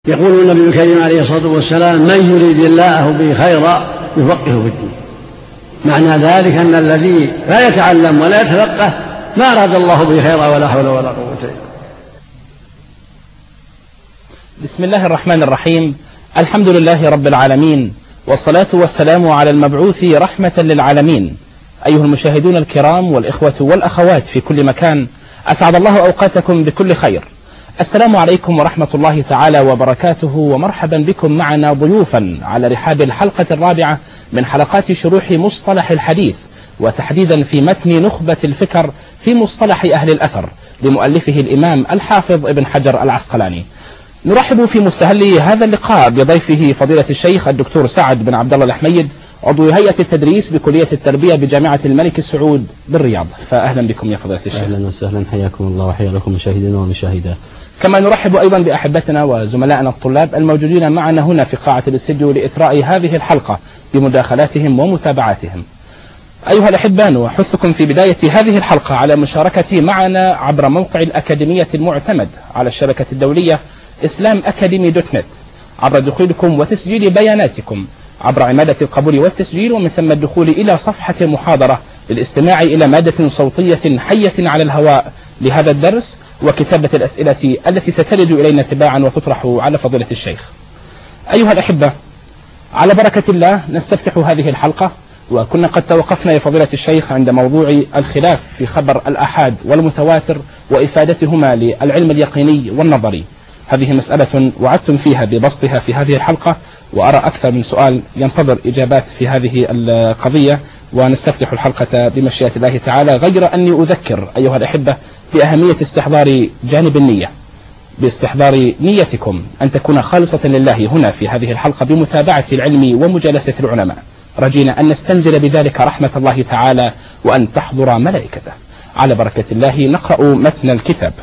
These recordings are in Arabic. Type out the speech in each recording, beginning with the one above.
يقول النبي الكريم عليه الصلاة والسلام: من يريد الله به خيرا يفقهه في الدين. معنى ذلك أن الذي لا يتعلم ولا يتفقه ما أراد الله به خيرا ولا حول ولا قوة إلا بالله. بسم الله الرحمن الرحيم. الحمد لله رب العالمين، والصلاة والسلام على المبعوث رحمة للعالمين. أيها المشاهدون الكرام والإخوة والأخوات في كل مكان، أسعد الله أوقاتكم بكل خير. السلام عليكم ورحمة الله تعالى وبركاته، ومرحبا بكم معنا ضيوفا على رحاب الحلقة الرابعة من حلقات شروح مصطلح الحديث، وتحديدا في متن نخبة الفكر في مصطلح أهل الأثر لمؤلفه الإمام الحافظ ابن حجر العسقلاني. نرحب في مستهل هذا اللقاء بضيفه فضيلة الشيخ الدكتور سعد بن عبد الله الحميد، عضو هيئة التدريس بكلية التربية بجامعة الملك سعود بالرياض. فأهلا بكم يا فضيلة الشيخ. أهلا وسهلا، حياكم الله وحيا لكم مشاهدينا والمشاهدات. كما نرحب أيضا بأحبتنا وزملائنا الطلاب الموجودين معنا هنا في قاعة الاستديو لإثراء هذه الحلقة بمداخلاتهم ومتابعاتهم. أيها الأحباء، نحثكم في بداية هذه الحلقة على مشاركة معنا عبر موقع الأكاديمية المعتمد على الشبكة الدولية islamacademy.net، عبر دخولكم وتسجيل بياناتكم عبر عمادة القبول والتسجيل، ومن ثم الدخول إلى صفحة المحاضرة للاستماع إلى مادة صوتية حية على الهواء لهذا الدرس، وكتابة الأسئلة التي سترد إلينا تباعا وتطرح على فضيلة الشيخ. أيها الأحبة، على بركة الله نستفتح هذه الحلقة، وكنا قد توقفنا يا فضيلة الشيخ عند موضوع الخلاف في خبر الآحاد والمتواتر وإفادتهما للعلم اليقيني والنظري. هذه مسألة وعدتم فيها ببسطها في هذه الحلقة، وأرى أكثر من سؤال ينتظر إجابات في هذه القضية، ونستفتح الحلقة بمشيئة الله تعالى، غير أني أذكر أيها الأحبة بأهمية استحضار جانب النية، باستحضار نيتكم أن تكون خالصة لله هنا في هذه الحلقة بمتابعة العلم ومجالسة العلماء، رجينا أن نستنزل بذلك رحمة الله تعالى وأن تحضر ملائكته. على بركة الله نقرأ متن الكتاب.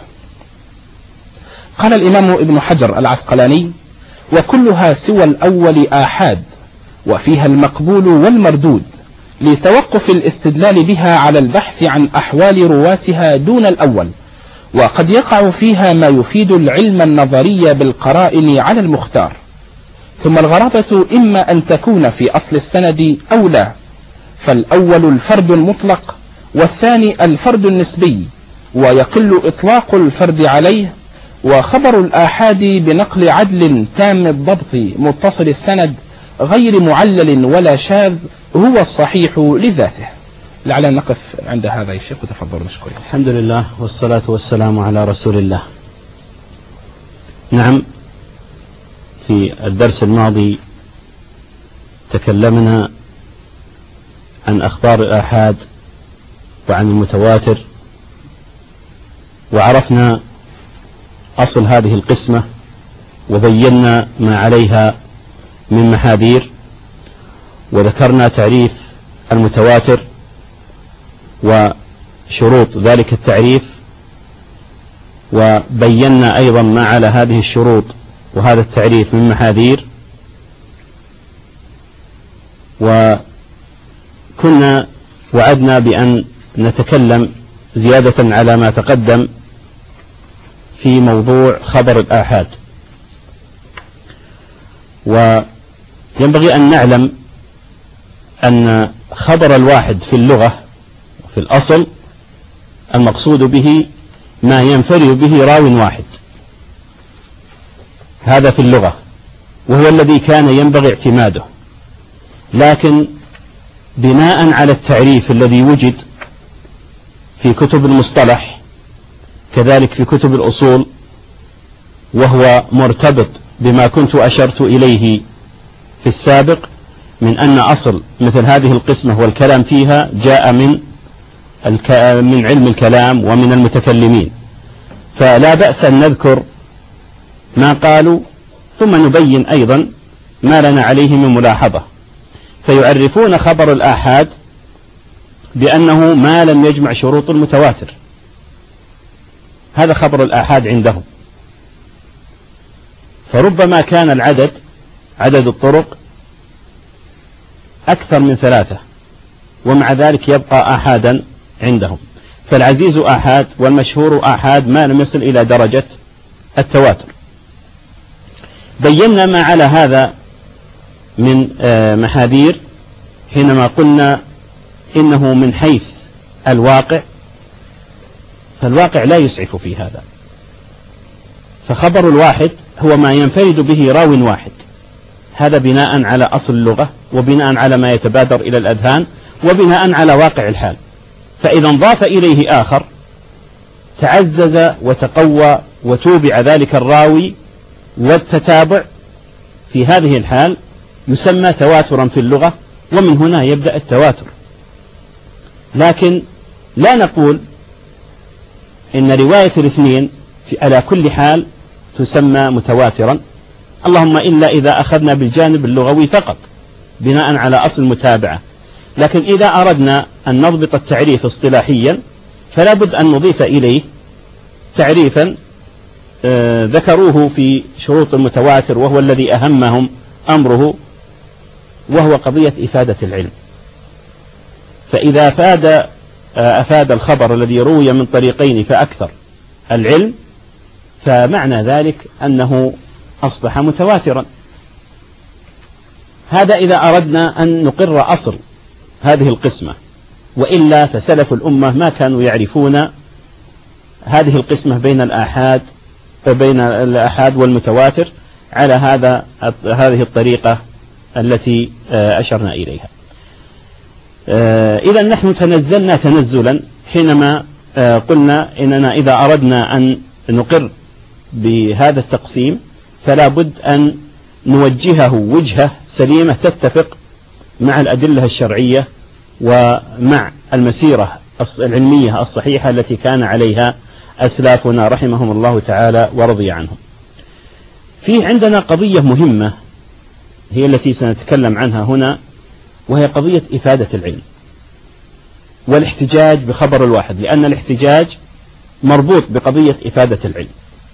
قال الإمام ابن حجر العسقلاني: وكلها سوى الأول آحاد، وفيها المقبول والمردود، لتوقف الاستدلال بها على البحث عن أحوال رواتها دون الأول، وقد يقع فيها ما يفيد العلم النظري بالقرائن على المختار. ثم الغرابة إما أن تكون في أصل السند أو لا، فالأول الفرد المطلق، والثاني الفرد النسبي، ويقل إطلاق الفرد عليه. وخبر الآحاد بنقل عدل تام الضبط متصل السند غير معلل ولا شاذ هو الصحيح لذاته. لعلنا نقف عند هذا يا شيخ، وتفضل مشكورا. الحمد لله والصلاة والسلام على رسول الله. نعم، في الدرس الماضي تكلمنا عن أخبار الآحاد وعن المتواتر، وعرفنا أصل هذه القسمة، وبينا ما عليها من محاذير، وذكرنا تعريف المتواتر وشروط ذلك التعريف، وبينا أيضا ما على هذه الشروط وهذا التعريف من محاذير. وكنا وعدنا بأن نتكلم زيادة على ما تقدم في موضوع خبر الآحاد. وينبغي أن نعلم أن خبر الواحد في اللغة وفي الأصل المقصود به ما ينفرد به راو واحد، هذا في اللغة، وهو الذي كان ينبغي اعتماده. لكن بناء على التعريف الذي وجد في كتب المصطلح كذلك في كتب الأصول، وهو مرتبط بما كنت أشرت إليه في السابق من أن أصل مثل هذه القسمة والكلام فيها جاء من علم الكلام ومن المتكلمين، فلا بأس أن نذكر ما قالوا ثم نبين أيضا ما لنا عليه من ملاحظة. فيعرفون خبر الآحاد بأنه ما لم يجمع شروط المتواتر، هذا خبر الآحاد عندهم. فربما كان عدد الطرق أكثر من 3، ومع ذلك يبقى آحادا عندهم. فالعزيز آحاد والمشهور آحاد ما لم يصل إلى درجة التواتر. بينا ما على هذا من محاذير حينما قلنا إنه من حيث الواقع فالواقع لا يسعف في هذا، فخبر الواحد هو ما ينفرد به راو واحد، هذا بناء على أصل اللغة وبناء على ما يتبادر إلى الأذهان وبناء على واقع الحال. فإذا انضاف إليه آخر تعزز وتقوى وتوبع ذلك الراوي، والتتابع في هذه الحال يسمى تواترا في اللغة، ومن هنا يبدأ التواتر. لكن لا نقول إن رواية الاثنين على كل حال تسمى متواترا، اللهم إلا إذا أخذنا بالجانب اللغوي فقط بناء على أصل المتابعة. لكن إذا أردنا أن نضبط التعريف اصطلاحيا فلا بد أن نضيف إليه تعريفا ذكروه في شروط المتواتر، وهو الذي أهمهم أمره، وهو قضية إفادة العلم. فإذا أفاد الخبر الذي روي من طريقين فأكثر العلم، فمعنى ذلك أنه أصبح متواترا. هذا إذا أردنا أن نقر أصل هذه القسمة، وإلا فسلف الأمة ما كانوا يعرفون هذه القسمة بين الآحاد والمتواتر على هذه الطريقة التي أشرنا إليها. إذا نحن تنزلنا تنزلا حينما قلنا إننا إذا أردنا أن نقر بهذا التقسيم فلا بد أن نوجهه وجهة سليمة تتفق مع الأدلة الشرعية ومع المسيرة العلمية الصحيحة التي كان عليها أسلافنا رحمهم الله تعالى ورضي عنهم. في عندنا قضية مهمة هي التي سنتكلم عنها هنا، وهي قضية إفادة العلم والاحتجاج بخبر الواحد، لأن الاحتجاج مربوط بقضية إفادة العلم.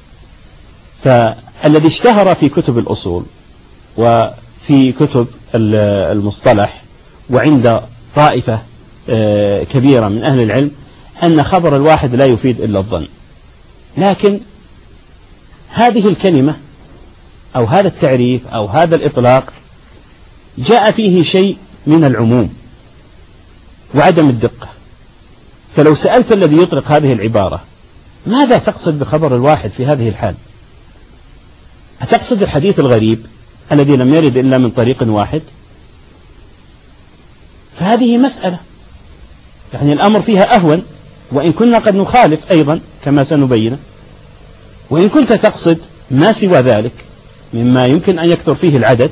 فالذي اشتهر في كتب الأصول وفي كتب المصطلح وعند طائفة كبيرة من أهل العلم أن خبر الواحد لا يفيد إلا الظن. لكن هذه الكلمة أو هذا التعريف أو هذا الإطلاق جاء فيه شيء من العموم وعدم الدقة. فلو سألت الذي يطلق هذه العبارة ماذا تقصد بخبر الواحد في هذه الحال؟ أتقصد الحديث الغريب الذي لم يرد إلا من طريق واحد؟ فهذه مسألة يعني الأمر فيها أهون، وإن كنا قد نخالف أيضا كما سنبين. وإن كنت تقصد ما سوى ذلك مما يمكن أن يكثر فيه العدد،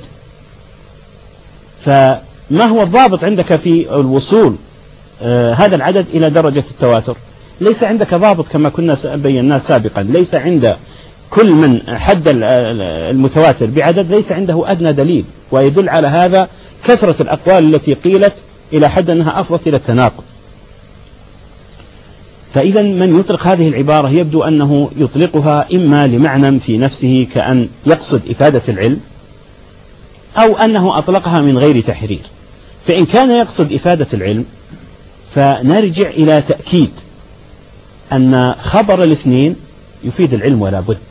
فما هو الضابط عندك في الوصول هذا العدد إلى درجة التواتر؟ ليس عندك ضابط كما كنا بينا سابقا. ليس عند كل من حد المتواتر بعدد ليس عنده أدنى دليل، ويدل على هذا كثرة الأقوال التي قيلت إلى حد أنها أفضت إلى التناقض. فإذا من يطلق هذه العبارة يبدو أنه يطلقها إما لمعنى في نفسه كأن يقصد إفادة العلم، أو أنه أطلقها من غير تحرير. فإن كان يقصد إفادة العلم فنرجع إلى تأكيد أن خبر الاثنين يفيد العلم ولا بد.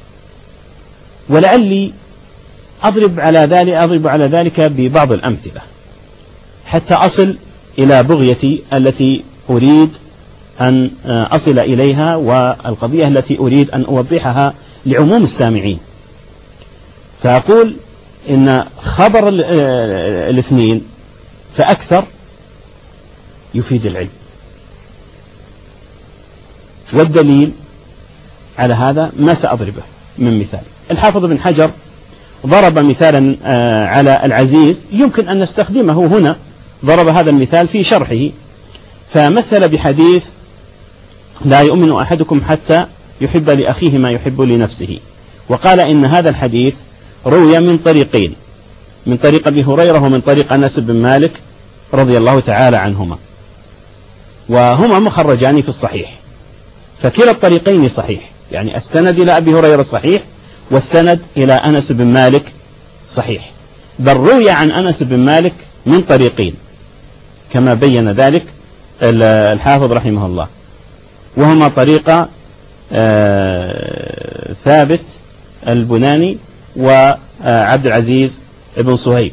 ولعلي أضرب على ذلك ببعض الأمثلة حتى أصل إلى بغيتي التي أريد أن أصل إليها، والقضية التي أريد أن أوضحها لعموم السامعين. فأقول إن خبر الاثنين فأكثر يفيد العلم. والدليل على هذا ما سأضربه من مثال. الحافظ بن حجر ضرب مثالا على العزيز يمكن أن نستخدمه هنا. ضرب هذا المثال في شرحه، فمثل بحديث لا يؤمن أحدكم حتى يحب لأخيه ما يحب لنفسه، وقال إن هذا الحديث روي من طريقين، من طريق أبي هريرة ومن طريق أنس بن مالك رضي الله تعالى عنهما، وهما مخرجان في الصحيح. فكلا الطريقين صحيح، يعني السند إلى أبي هريرة صحيح والسند إلى أنس بن مالك صحيح. بل روي عن أنس بن مالك من طريقين كما بين ذلك الحافظ رحمه الله، وهما طريق ثابت البناني وعبد العزيز بن صهيب.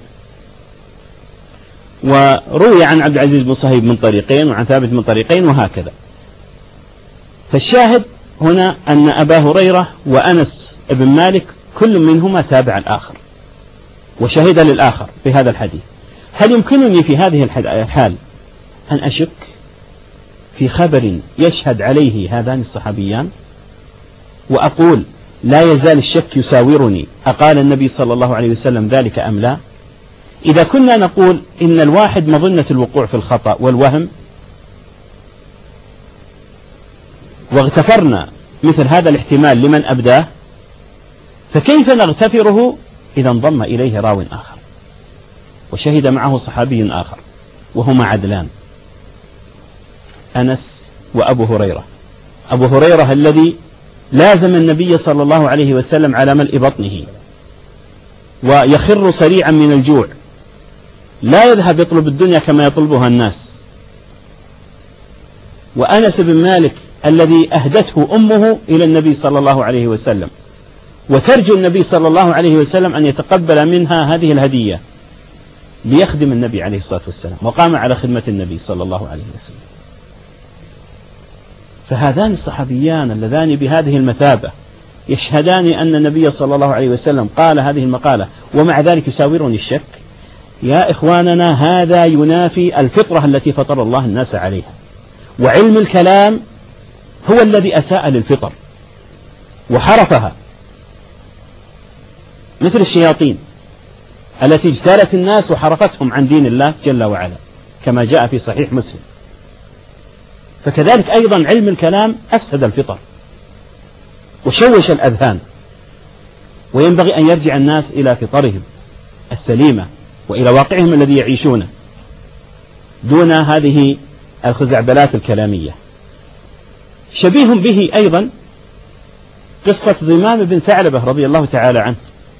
وروي عن عبد العزيز بن صهيب من طريقين وعن ثابت من طريقين وهكذا. فالشاهد هنا أن أبا هريرة وأنس بن مالك كل منهما تابع الآخر وشهد للآخر في هذا الحديث. هل يمكنني في هذه الحال أن أشك في خبر يشهد عليه هذان الصحابيان وأقول لا يزال الشك يساورني أقال النبي صلى الله عليه وسلم ذلك أم لا؟ إذا كنا نقول إن الواحد مظنة الوقوع في الخطأ والوهم واغتفرنا مثل هذا الاحتمال لمن أبداه، فكيف نغتفره إذا انضم إليه راو آخر وشهد معه صحابي آخر وهما عدلان، أنس وأبو هريرة. أبو هريرة الذي لازم النبي صلى الله عليه وسلم على ملء بطنه ويخر صريعا من الجوع، لا يذهب يطلب الدنيا كما يطلبها الناس. وأنس بن مالك الذي أهدته أمه إلى النبي صلى الله عليه وسلم وترجو النبي صلى الله عليه وسلم أن يتقبل منها هذه الهدية ليخدم النبي عليه الصلاة والسلام، وقام على خدمة النبي صلى الله عليه وسلم. فهذان الصحابيان اللذان بهذه المثابة يشهدان أن النبي صلى الله عليه وسلم قال هذه المقالة ومع ذلك يساورني الشك. يا إخواننا، هذا ينافي الفطرة التي فطر الله الناس عليها، وعلم الكلام هو الذي أساء للفطر وحرفها، مثل الشياطين التي اجتالت الناس وحرفتهم عن دين الله جل وعلا كما جاء في صحيح مسلم. فكذلك أيضا علم الكلام أفسد الفطر وشوش الأذهان، وينبغي أن يرجع الناس إلى فطرهم السليمة وإلى واقعهم الذي يعيشونه دون هذه الخزعبلات الكلامية. شبيه به أيضا قصة ضمام بن ثعلبة رضي الله تعالى عنه،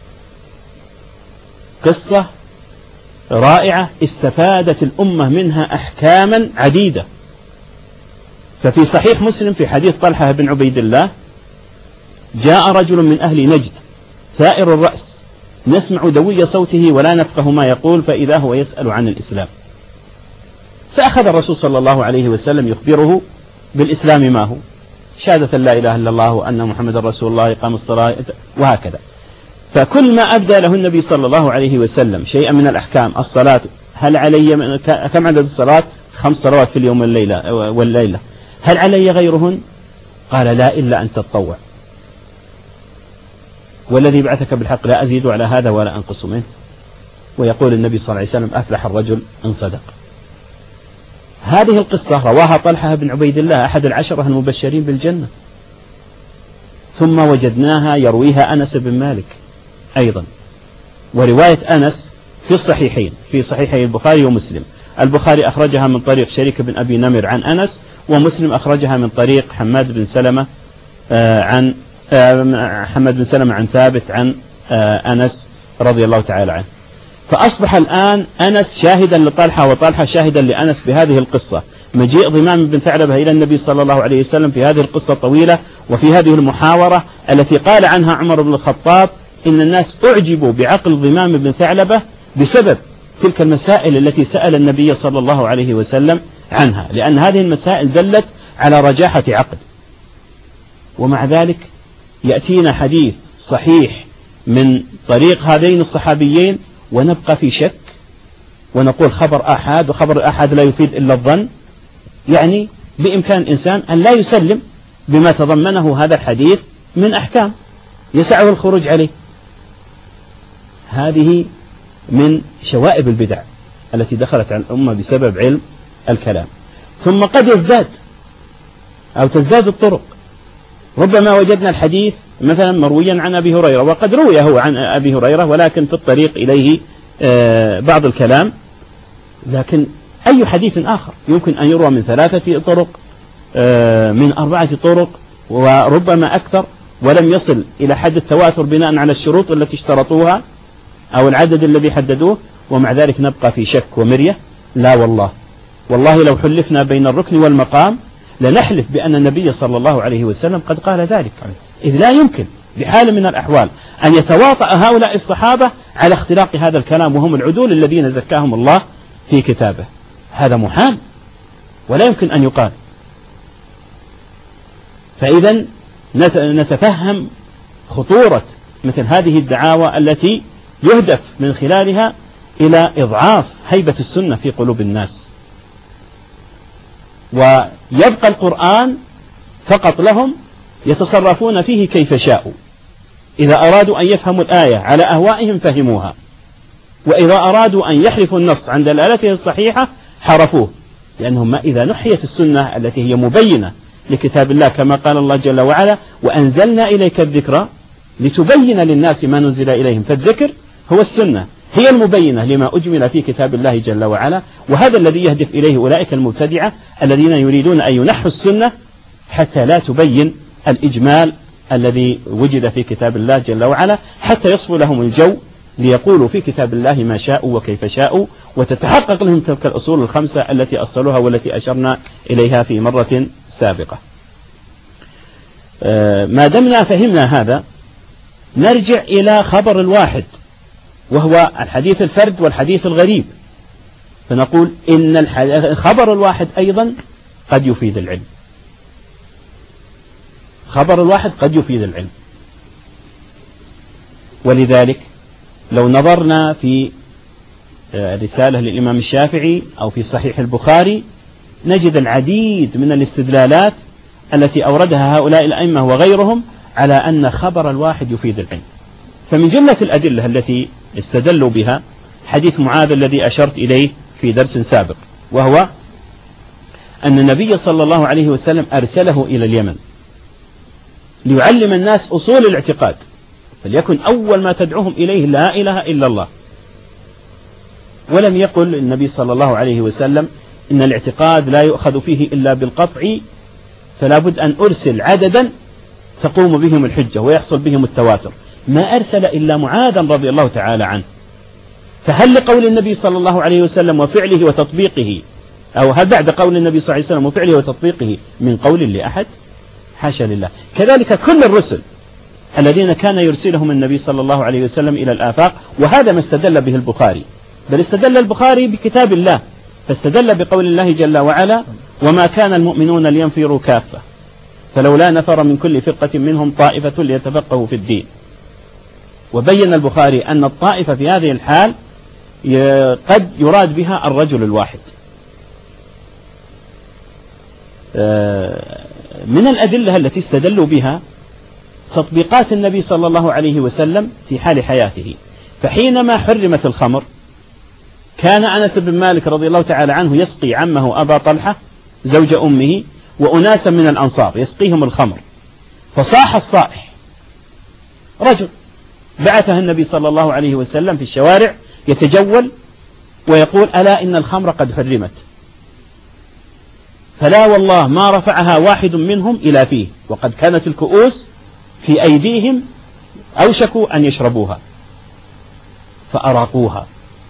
قصة رائعة استفادت الأمة منها أحكاما عديدة. ففي صحيح مسلم في حديث طلحة بن عبيد الله: جاء رجل من أهل نجد ثائر الرأس نسمع دوي صوته ولا نفقه ما يقول، فإذا هو يسأل عن الإسلام. فأخذ الرسول صلى الله عليه وسلم يخبره بالإسلام ما هو: شهادة لا إله إلا الله وأن محمد رسول الله، إقام الصلاة، وهكذا. فكل ما أبدى له النبي صلى الله عليه وسلم شيئا من الأحكام: الصلاة، هل علي كم عدد الصلاة؟ 5 صلوات في اليوم والليلة. هل علي غيرهن؟ قال: لا، إلا أن تتطوع، والذي بعثك بالحق لا أزيد على هذا ولا أنقص منه. ويقول النبي صلى الله عليه وسلم: أفلح الرجل إن صدق. هذه القصة رواها طلحة بن عبيد الله أحد 10 المبشرين بالجنة، ثم وجدناها يرويها أنس بن مالك أيضا. ورواية أنس في الصحيحين، في صحيحي البخاري ومسلم. البخاري أخرجها من طريق شريك بن أبي نمر عن أنس، ومسلم أخرجها من طريق حماد بن سلمة عن ثابت عن أنس رضي الله تعالى عنه. فأصبح الآن أنس شاهدا لطلحة وطلحة شاهدا لأنس بهذه القصة، مجيء ضمام بن ثعلبة إلى النبي صلى الله عليه وسلم في هذه القصة الطويلة، وفي هذه المحاورة التي قال عنها عمر بن الخطاب إن الناس أعجبوا بعقل ضمام بن ثعلبة بسبب تلك المسائل التي سأل النبي صلى الله عليه وسلم عنها، لأن هذه المسائل دلت على رجاحة عقل. ومع ذلك يأتينا حديث صحيح من طريق هذين الصحابيين ونبقى في شك ونقول خبر آحاد، وخبر الآحاد لا يفيد إلا الظن. يعني بإمكان الإنسان أن لا يسلم بما تضمنه هذا الحديث من أحكام يسعه الخروج عليه. هذه من شوائب البدع التي دخلت على الأمة بسبب علم الكلام. ثم قد يزداد أو تزداد الطرق. ربما وجدنا الحديث مثلا مرويا عن أبي هريرة، وقد روي هو عن أبي هريرة ولكن في الطريق إليه بعض الكلام، لكن أي حديث آخر يمكن أن يروى من 3 طرق، من 4 طرق، وربما أكثر، ولم يصل إلى حد التواتر بناء على الشروط التي اشترطوها أو العدد الذي حددوه، ومع ذلك نبقى في شك ومرية. لا والله لو حلفنا بين الركن والمقام لنحلف بأن النبي صلى الله عليه وسلم قد قال ذلك، إذ لا يمكن بحال من الأحوال أن يتواطأ هؤلاء الصحابة على اختلاق هذا الكلام وهم العدول الذين زكاهم الله في كتابه. هذا محال ولا يمكن أن يقال. فإذا نتفهم خطورة مثل هذه الدعاوى التي يهدف من خلالها إلى إضعاف هيبة السنة في قلوب الناس، ويبقى القرآن فقط لهم يتصرفون فيه كيف شاءوا. إذا أرادوا أن يفهموا الآية على أهوائهم فهموها، وإذا أرادوا أن يحرفوا النص عن دلالته الصحيحة حرفوه، لأنهم إذا نحيت السنة التي هي مبينة لكتاب الله كما قال الله جل وعلا: وأنزلنا إليك الذكر لتبين للناس ما نزل إليهم. فالذكر هو السنة، هي المبينة لما أجمل في كتاب الله جل وعلا. وهذا الذي يهدف إليه أولئك المبتدعة الذين يريدون أن ينحوا السنة حتى لا تبين الإجمال الذي وجد في كتاب الله جل وعلا، حتى يصفو لهم الجو ليقولوا في كتاب الله ما شاءوا وكيف شاءوا، وتتحقق لهم تلك الأصول الخمسة التي أصلوها والتي أشرنا إليها في مرة سابقة. ما دمنا فهمنا هذا نرجع إلى خبر الواحد، وهو الحديث الفرد والحديث الغريب، فنقول إن الخبر الواحد أيضا قد يفيد العلم. خبر الواحد قد يفيد العلم، ولذلك لو نظرنا في رسالة للإمام الشافعي أو في صحيح البخاري نجد العديد من الاستدلالات التي أوردها هؤلاء الأئمة وغيرهم على أن خبر الواحد يفيد العلم. فمن جملة الأدلة التي استدلوا بها حديث معاذ الذي أشرت إليه في درس سابق، وهو أن النبي صلى الله عليه وسلم أرسله إلى اليمن ليعلم الناس أصول الاعتقاد، فليكن أول ما تدعوهم إليه لا إله إلا الله. ولم يقل النبي صلى الله عليه وسلم إن الاعتقاد لا يؤخذ فيه إلا بالقطع، فلا بد أن أرسل عددا تقوم بهم الحجة ويحصل بهم التواتر. ما أرسل إلا معاذا رضي الله تعالى عنه. فهل لقول النبي صلى الله عليه وسلم وفعله وتطبيقه، أو هل بعد قول النبي صلى الله عليه وسلم وفعله وتطبيقه من قول لأحد؟ حاشا لله. كذلك كل الرسل الذين كان يرسلهم النبي صلى الله عليه وسلم إلى الآفاق، وهذا ما استدل به البخاري، بل استدل البخاري بكتاب الله، فاستدل بقول الله جل وعلا: وما كان المؤمنون لينفروا كافة فلولا نفر من كل فرقة منهم طائفة ليتفقهوا في الدين. وبين البخاري أن الطائفة في هذه الحال قد يراد بها الرجل الواحد. من الأدلة التي استدلوا بها تطبيقات النبي صلى الله عليه وسلم في حال حياته. فحينما حرمت الخمر كان أنس بن مالك رضي الله تعالى عنه يسقي عمه أبا طلحة زوج أمه وأناسا من الأنصار يسقيهم الخمر، فصاح الصائح، رجل بعثه النبي صلى الله عليه وسلم في الشوارع يتجول ويقول: ألا إن الخمر قد حرمت. فلا والله ما رفعها واحد منهم إلى فيه، وقد كانت الكؤوس في أيديهم أوشكوا أن يشربوها، فأراقوها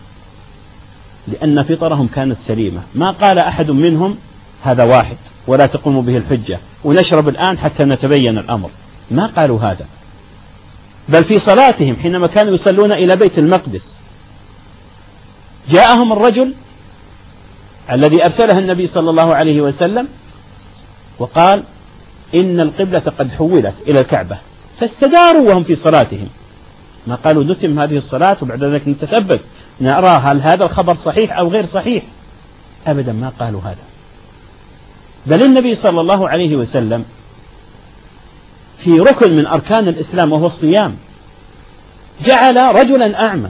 لأن فطرهم كانت سليمة. ما قال أحد منهم هذا واحد ولا تقوم به الحجة ونشرب الآن حتى نتبين الأمر، ما قالوا هذا. بل في صلاتهم حينما كانوا يصلون إلى بيت المقدس جاءهم الرجل الذي أرسله النبي صلى الله عليه وسلم وقال: إن القبلة قد حولت إلى الكعبة، فاستداروا وهم في صلاتهم. ما قالوا نتم هذه الصلاة وبعد ذلك نتثبت نرى هل هذا الخبر صحيح أو غير صحيح، أبدا ما قالوا هذا. بل النبي صلى الله عليه وسلم في ركن من أركان الإسلام وهو الصيام جعل رجلا أعمى،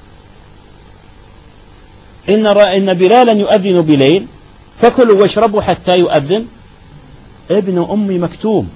إن بلالا يؤذن بليل فكلوا واشربوا حتى يؤذن ابن أم مكتوم،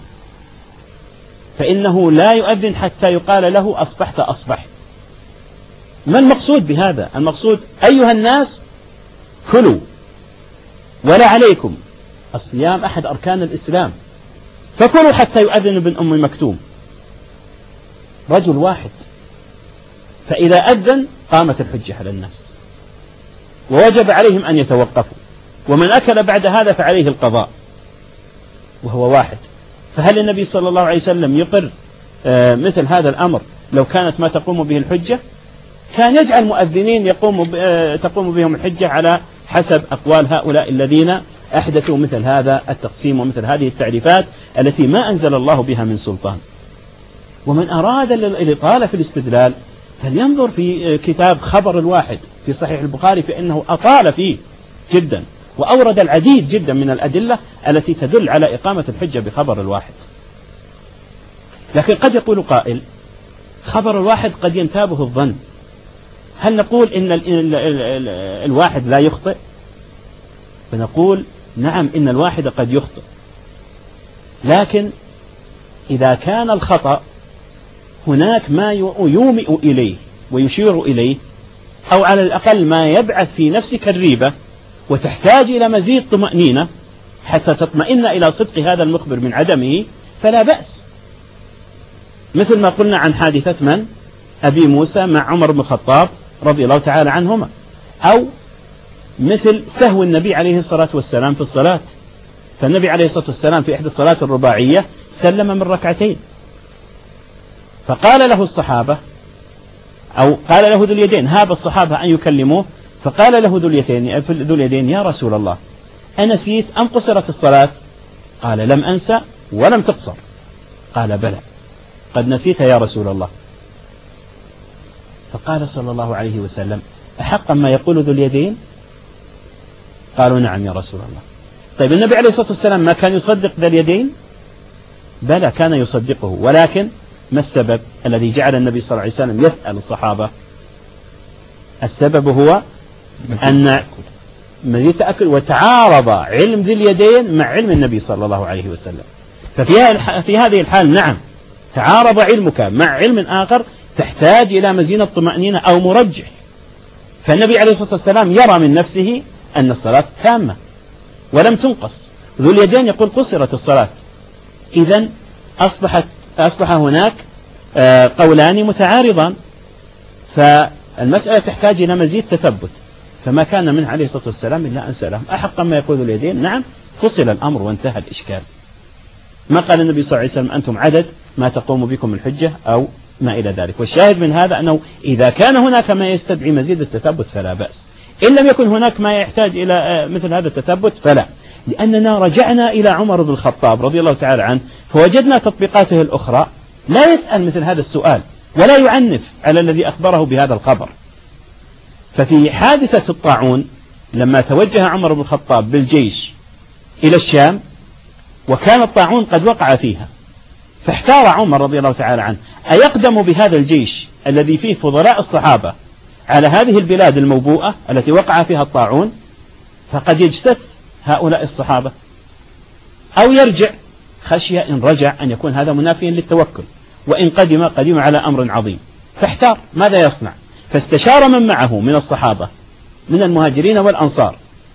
فإنه لا يؤذن حتى يقال له أصبحت أصبحت. ما المقصود بهذا؟ المقصود أيها الناس كلوا ولا عليكم، الصيام أحد أركان الإسلام، فكلوا حتى يؤذن ابن أم مكتوم، رجل واحد. فإذا أذن قامت الحجة على الناس ووجب عليهم أن يتوقفوا، ومن أكل بعد هذا فعليه القضاء وهو واحد. فهل النبي صلى الله عليه وسلم يقر مثل هذا الأمر لو كانت ما تقوم به الحجة كان يجعل مؤذنين تقوم بهم الحجة على حسب أقوال هؤلاء الذين أحدثوا مثل هذا التقسيم ومثل هذه التعريفات التي ما أنزل الله بها من سلطان. ومن أراد الإطالة في الاستدلال فلينظر في كتاب خبر الواحد في صحيح البخاري، فإنه أطال فيه جدا وأورد العديد جدا من الأدلة التي تدل على إقامة الحجة بخبر الواحد. لكن قد يقول قائل خبر الواحد قد ينتابه الظن، هل نقول إن الواحد لا يخطئ؟ فنقول نعم إن الواحد قد يخطئ، لكن إذا كان الخطأ هناك ما يومئ إليه ويشير إليه، أو على الأقل ما يبعث في نفسك الريبة وتحتاج إلى مزيد طمأنينة حتى تطمئن إلى صدق هذا المخبر من عدمه، فلا بأس. مثل ما قلنا عن حادثة من؟ أبي موسى مع عمر بن الخطاب رضي الله تعالى عنهما، أو مثل سهو النبي عليه الصلاة والسلام في الصلاة، فالنبي عليه الصلاة والسلام في إحدى الصلاة الرباعية سلم من ركعتين، فقال له الصحابة أو قال له ذو اليدين، هاب الصحابة أن يكلموه، فقال له ذو اليدين يا رسول الله أنسيت أم قصرت الصلاة؟ قال لم أنسى ولم تقصر. قال بلى قد نسيت يا رسول الله. فقال صلى الله عليه وسلم أحقا ما يقول ذو اليدين؟ قالوا نعم يا رسول الله. طيب النبي عليه الصلاة والسلام ما كان يصدق ذا اليدين؟ بلى كان يصدقه، ولكن ما السبب الذي جعل النبي صلى الله عليه وسلم يسأل الصحابة؟ السبب هو أن مزيد تأكل وتعارض علم ذي اليدين مع علم النبي صلى الله عليه وسلم. ففي هذه الحال نعم تعارض علمك مع علم آخر تحتاج إلى مزيد الطمأنينة أو مرجح. فالنبي عليه الصلاة والسلام يرى من نفسه أن الصلاة تامة ولم تنقص، ذو اليدين يقول قصرت الصلاة. إذن أصبح هناك قولان متعارضان، فالمسألة تحتاج إلى مزيد تثبت. فما كان منه عليه الصلاة والسلام إلا أن سألهم أحقا ما يقول ذو اليدين؟ نعم، فصل الأمر وانتهى الإشكال. ما قال النبي صلى الله عليه وسلم أنتم عدد ما تقوم بكم الحجة أو ما إلى ذلك. والشاهد من هذا أنه إذا كان هناك ما يستدعي مزيد التثبت فلا بأس، إن لم يكن هناك ما يحتاج إلى مثل هذا التثبت فلا. لأننا رجعنا إلى عمر بن الخطاب رضي الله تعالى عنه فوجدنا تطبيقاته الأخرى لا يسأل مثل هذا السؤال ولا يعنف على الذي أخبره بهذا الخبر. ففي حادثة الطاعون لما توجه عمر بن الخطاب بالجيش إلى الشام وكان الطاعون قد وقع فيها، فاحتار عمر رضي الله تعالى عنه أيقدم بهذا الجيش الذي فيه فضلاء الصحابة على هذه البلاد الموبوءة التي وقع فيها الطاعون فقد يجتث هؤلاء الصحابة، أو يرجع خشية إن رجع أن يكون هذا منافيا للتوكل، وإن قدم على أمر عظيم. فاحتار ماذا يصنع، فاستشار من معه من الصحابة من المهاجرين والأنصار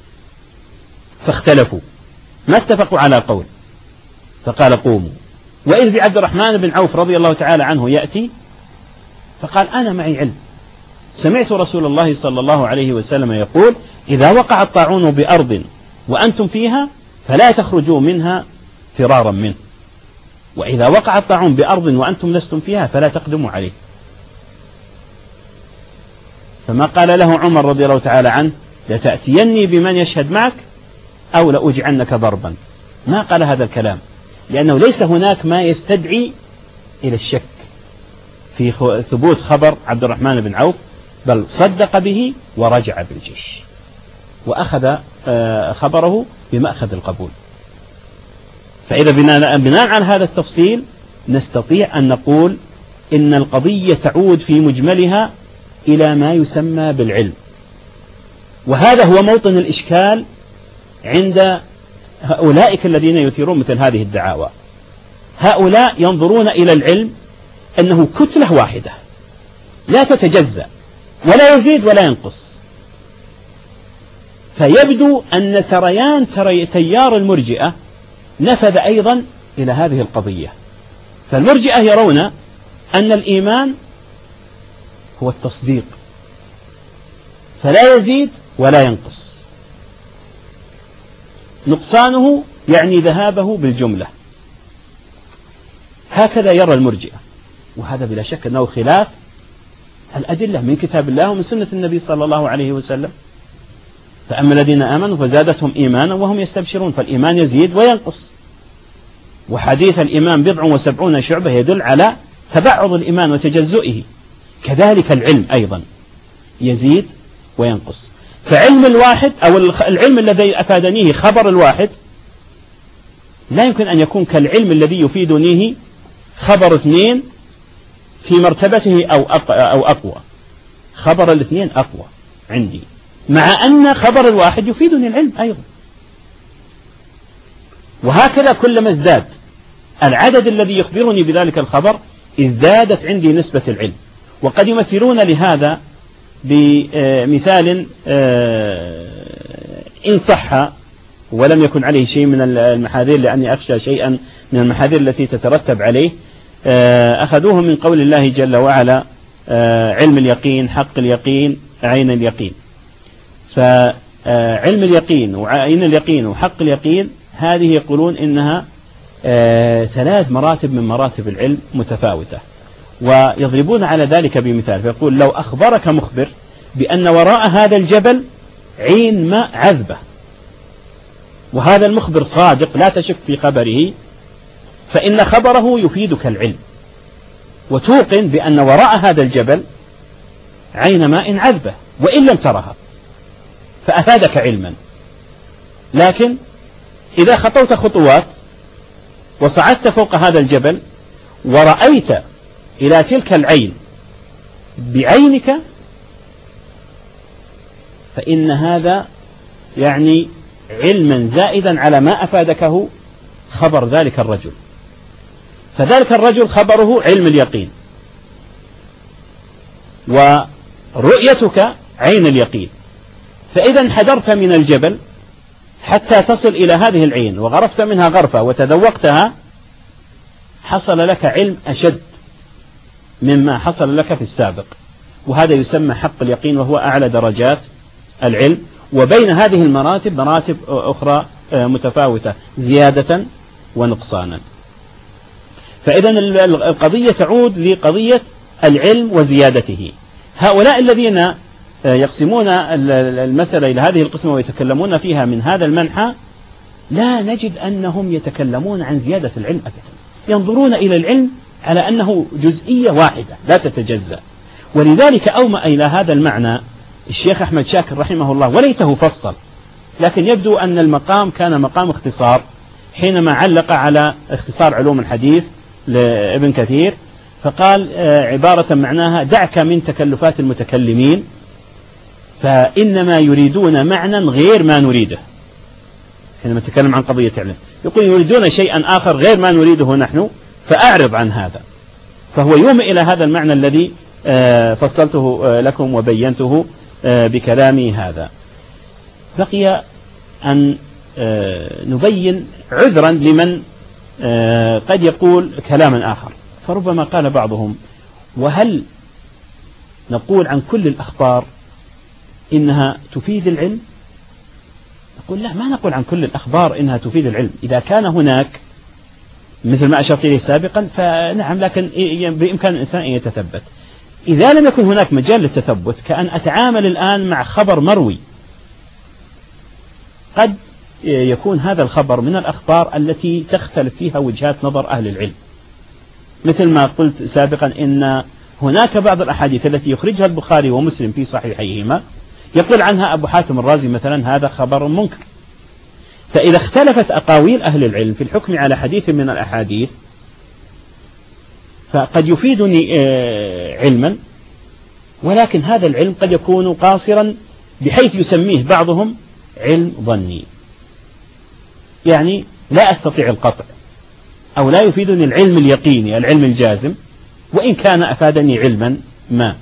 فاختلفوا ما اتفقوا على قول، فقال قوموا. وإذ بعبد الرحمن بن عوف رضي الله تعالى عنه يأتي فقال أنا معي علم، سمعت رسول الله صلى الله عليه وسلم يقول إذا وقع الطاعون بأرض وأنتم فيها فلا تخرجوا منها فرارا منه، وإذا وقع الطاعون بأرض وأنتم لستم فيها فلا تقدموا عليه. فما قال له عمر رضي الله تعالى عنه لتأتيني بمن يشهد معك أو لأوجعنك ضربا، ما قال هذا الكلام لأنه ليس هناك ما يستدعي إلى الشك في ثبوت خبر عبد الرحمن بن عوف، بل صدق به ورجع بالجيش وأخذ خبره بمأخذ القبول. فإذا بناء على هذا التفصيل نستطيع أن نقول إن القضية تعود في مجملها إلى ما يسمى بالعلم، وهذا هو موطن الإشكال عند أولئك الذين يثيرون مثل هذه الدعاوى. هؤلاء ينظرون إلى العلم أنه كتلة واحدة لا تتجزأ ولا يزيد ولا ينقص، فيبدو أن سريان تيار المرجئة نفذ أيضا إلى هذه القضية. فالمرجئة يرون أن الإيمان هو التصديق فلا يزيد ولا ينقص، نقصانه يعني ذهابه بالجملة، هكذا يرى المرجئة. وهذا بلا شك أنه خلاف الأدلة من كتاب الله ومن سنة النبي صلى الله عليه وسلم. فأما الذين آمنوا فزادتهم إيمانا وهم يستبشرون، فالإيمان يزيد وينقص. وحديث الإيمان 70 شعبة يدل على تبعض الإيمان وتجزئه. كذلك العلم أيضا يزيد وينقص. فعلم الواحد أو العلم الذي أفادنيه خبر الواحد لا يمكن أن يكون كالعلم الذي يفيدنيه خبر اثنين في مرتبته أو أقوى. خبر الاثنين أقوى عندي، مع أن خبر الواحد يفيدني العلم أيضا. وهكذا كلما ازداد العدد الذي يخبرني بذلك الخبر ازدادت عندي نسبة العلم. وقد يمثلون لهذا بمثال إن صح ولم يكن عليه شيء من المحاذير، لأني أخشى شيئا من المحاذير التي تترتب عليه. أخذوه من قول الله جل وعلا: علم اليقين، حق اليقين، عين اليقين. فعلم اليقين وعين اليقين وحق اليقين هذه يقولون إنها 3 مراتب من مراتب العلم متفاوتة. ويضربون على ذلك بمثال، فيقول: لو أخبرك مخبر بأن وراء هذا الجبل عين ماء عذبة، وهذا المخبر صادق لا تشك في خبره، فإن خبره يفيدك العلم، وتوقن بأن وراء هذا الجبل عين ماء عذبة وإن لم ترها، فأفادك علما. لكن إذا خطوت خطوات وصعدت فوق هذا الجبل ورأيت إلى تلك العين بعينك، فإن هذا يعني علما زائدا على ما أفادكه خبر ذلك الرجل. فذلك الرجل خبره علم اليقين، ورؤيتك عين اليقين. فإذا انحدرت من الجبل حتى تصل إلى هذه العين وغرفت منها غرفة وتذوقتها، حصل لك علم أشد مما حصل لك في السابق، وهذا يسمى حق اليقين، وهو أعلى درجات العلم. وبين هذه المراتب مراتب أخرى متفاوتة زيادة ونقصانا. فإذا القضية تعود لقضية العلم وزيادته. هؤلاء الذين يقسمون المسألة إلى هذه القسمة ويتكلمون فيها من هذا المنحى لا نجد أنهم يتكلمون عن زيادة العلم أبدا، ينظرون إلى العلم على أنه جزئية واحدة لا تتجزأ. ولذلك أومأ إلى هذا المعنى الشيخ أحمد شاكر رحمه الله، وليته فصل، لكن يبدو أن المقام كان مقام اختصار حينما علق على اختصار علوم الحديث لابن كثير، فقال عبارة معناها: دعك من تكلفات المتكلمين، فإنما يريدون معنى غير ما نريده. حينما نتكلم عن قضية علم يقول يريدون شيئا آخر غير ما نريده نحن، فأعرض عن هذا. فهو يومئ إلى هذا المعنى الذي فصلته لكم وبينته بكلامي هذا. بقي أن نبين عذرا لمن قد يقول كلاما آخر، فربما قال بعضهم: وهل نقول عن كل الأخبار إنها تفيد العلم؟ نقول لا، ما نقول عن كل الأخبار إنها تفيد العلم. إذا كان هناك مثل ما أشرت إليه سابقا فنعم، لكن بإمكان الإنسان أن يتثبت. إذا لم يكن هناك مجال للتثبت، كأن أتعامل الآن مع خبر مروي، قد يكون هذا الخبر من الأخبار التي تختلف فيها وجهات نظر أهل العلم، مثل ما قلت سابقا إن هناك بعض الأحاديث التي يخرجها البخاري ومسلم في صحيحيهما يقول عنها أبو حاتم الرازي مثلا: هذا خبر منكر. فإذا اختلفت أقاويل أهل العلم في الحكم على حديث من الأحاديث، فقد يفيدني علما، ولكن هذا العلم قد يكون قاصرا بحيث يسميه بعضهم علم ظني، يعني لا أستطيع القطع، أو لا يفيدني العلم اليقيني العلم الجازم، وإن كان أفادني علما ما،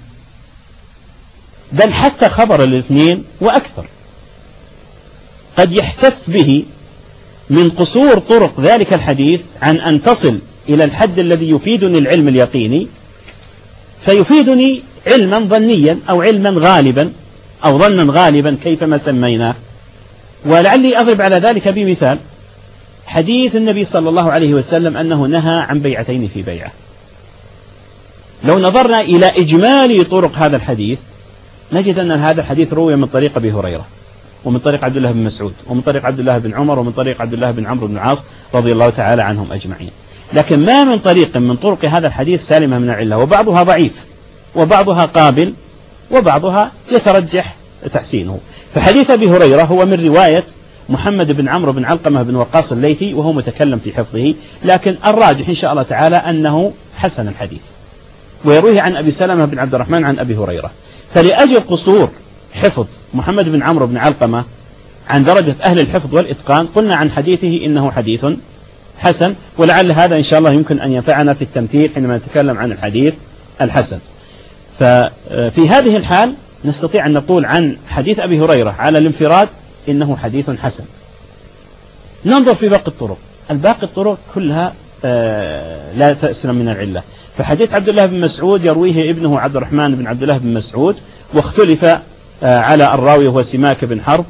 بل حتى خبر الاثنين وأكثر قد يحتف به من قصور طرق ذلك الحديث عن أن تصل إلى الحد الذي يفيدني العلم اليقيني، فيفيدني علما ظنيا أو علما غالبا أو ظنا غالبا كيفما سميناه. ولعلي أضرب على ذلك بمثال حديث النبي صلى الله عليه وسلم أنه نهى عن بيعتين في بيعة. لو نظرنا إلى إجمالي طرق هذا الحديث نجد أن هذا الحديث روي من طريق أبي هريرة، ومن طريق عبد الله بن مسعود، ومن طريق عبد الله بن عمر، ومن طريق عبد الله بن عمرو بن العاص رضي الله تعالى عنهم أجمعين. لكن ما من طريق من طرق هذا الحديث سالمة من العلة، وبعضها ضعيف وبعضها قابل وبعضها يترجح تحسينه. فحديث أبي هريرة هو من رواية محمد بن عمرو بن علقمة بن وقاص الليثي، وهو متكلم في حفظه، لكن الراجح إن شاء الله تعالى أنه حسن الحديث، ويرويه عن أبي سلمة بن عبد الرحمن عن أبي هريرة. فلأجل قصور حفظ محمد بن عمرو بن علقمة عن درجة أهل الحفظ والإتقان قلنا عن حديثه إنه حديث حسن، ولعل هذا إن شاء الله يمكن أن ينفعنا في التمثيل حينما نتكلم عن الحديث الحسن. ففي هذه الحال نستطيع أن نقول عن حديث أبي هريرة على الانفراد إنه حديث حسن. ننظر في باقي الطرق، الباقي الطرق كلها لا تأسلم من العلة. فحديث عبد الله بن مسعود يرويه ابنه عبد الرحمن بن عبد الله بن مسعود، واختلف على الراوي وهو سماك بن حرب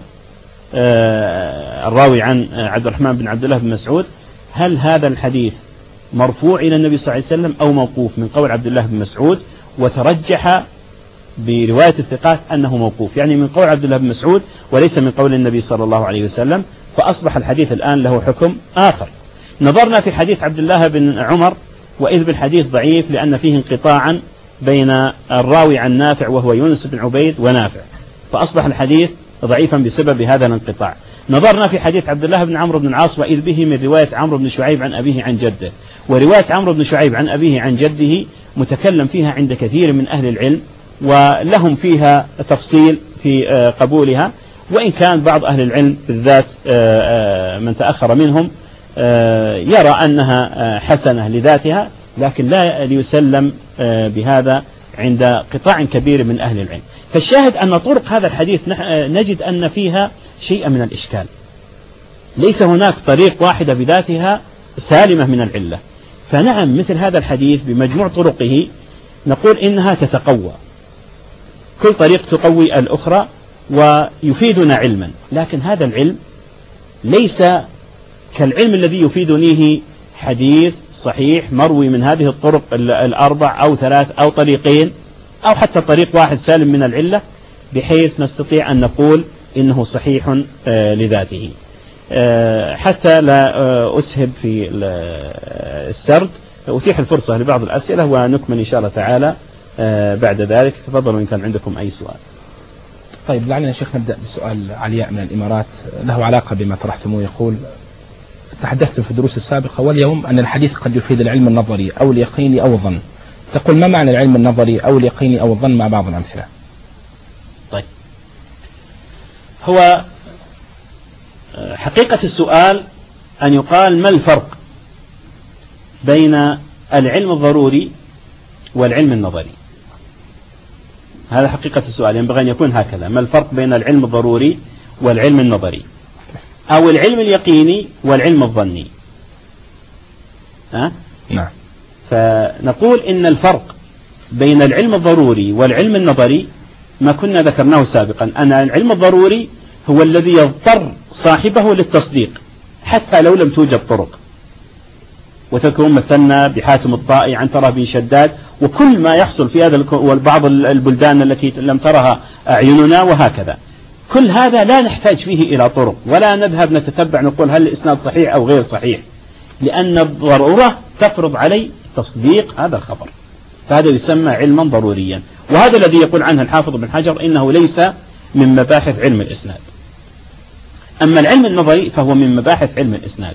الراوي عن عبد الرحمن بن عبد الله بن مسعود، هل هذا الحديث مرفوع إلى النبي صلى الله عليه وسلم أو موقوف من قول عبد الله بن مسعود؟ وترجح برواية الثقات أنه موقوف، يعني من قول عبد الله بن مسعود وليس من قول النبي صلى الله عليه وسلم، فأصبح الحديث الآن له حكم آخر. نظرنا في حديث عبد الله بن عمر وإذ بالحديث ضعيف لأن فيه انقطاعا بين الراوي عن نافع وهو يونس بن عبيد ونافع، فأصبح الحديث ضعيفا بسبب هذا الانقطاع. نظرنا في حديث عبد الله بن عمرو بن العاص وإذ به من رواية عمرو بن شعيب عن أبيه عن جده، ورواية عمرو بن شعيب عن أبيه عن جده متكلم فيها عند كثير من أهل العلم، ولهم فيها تفصيل في قبولها، وإن كان بعض أهل العلم بالذات من تأخر منهم يرى أنها حسنة لذاتها، لكن لا ليسلم بهذا عند قطاع كبير من أهل العلم. فالشاهد أن طرق هذا الحديث نجد أن فيها شيء من الإشكال، ليس هناك طريق واحدة بذاتها سالمة من العلة. فنعم مثل هذا الحديث بمجموع طرقه نقول إنها تتقوى، كل طريق تقوي الأخرى ويفيدنا علما، لكن هذا العلم ليس كالعلم الذي يفيدنيه حديث صحيح مروي من هذه الطرق الأربع أو ثلاث أو طريقين أو حتى طريق واحد سالم من العلة، بحيث نستطيع أن نقول إنه صحيح لذاته. حتى لا أسهب في السرد أتيح الفرصة لبعض الأسئلة ونكمل إن شاء الله تعالى بعد ذلك. تفضلوا إن كان عندكم أي سؤال. طيب لعلنا يا شيخ نبدأ بسؤال علياء من الإمارات له علاقة بما طرحتموه. يقول: تحدثتم في الدروس السابقة واليوم أن الحديث قد يفيد العلم النظري أو اليقيني أو الظن، تقول ما معنى العلم النظري أو اليقيني أو الظن مع بعض الأمثلة؟ طيب، هو حقيقة السؤال أن يقال ما الفرق بين العلم الضروري والعلم النظري. هذا حقيقة السؤال، ينبغي أن يكون هكذا: ما الفرق بين العلم الضروري والعلم النظري، أو العلم اليقيني والعلم الظني؟ نعم. فنقول إن الفرق بين العلم الضروري والعلم النظري ما كنا ذكرناه سابقا، أن العلم الضروري هو الذي يضطر صاحبه للتصديق حتى لو لم توجد طرق. وتذكرون مثلنا بحاتم الطائي عن ترى بن شداد، وكل ما يحصل في هذا وبعض البلدان التي لم ترها أعيننا وهكذا. كل هذا لا نحتاج فيه إلى طرق، ولا نذهب نتتبع نقول هل الإسناد صحيح أو غير صحيح، لأن الضرورة تفرض علي تصديق هذا الخبر، فهذا يسمى علما ضروريا. وهذا الذي يقول عنه الحافظ بن حجر إنه ليس من مباحث علم الإسناد. أما العلم النظري فهو من مباحث علم الإسناد،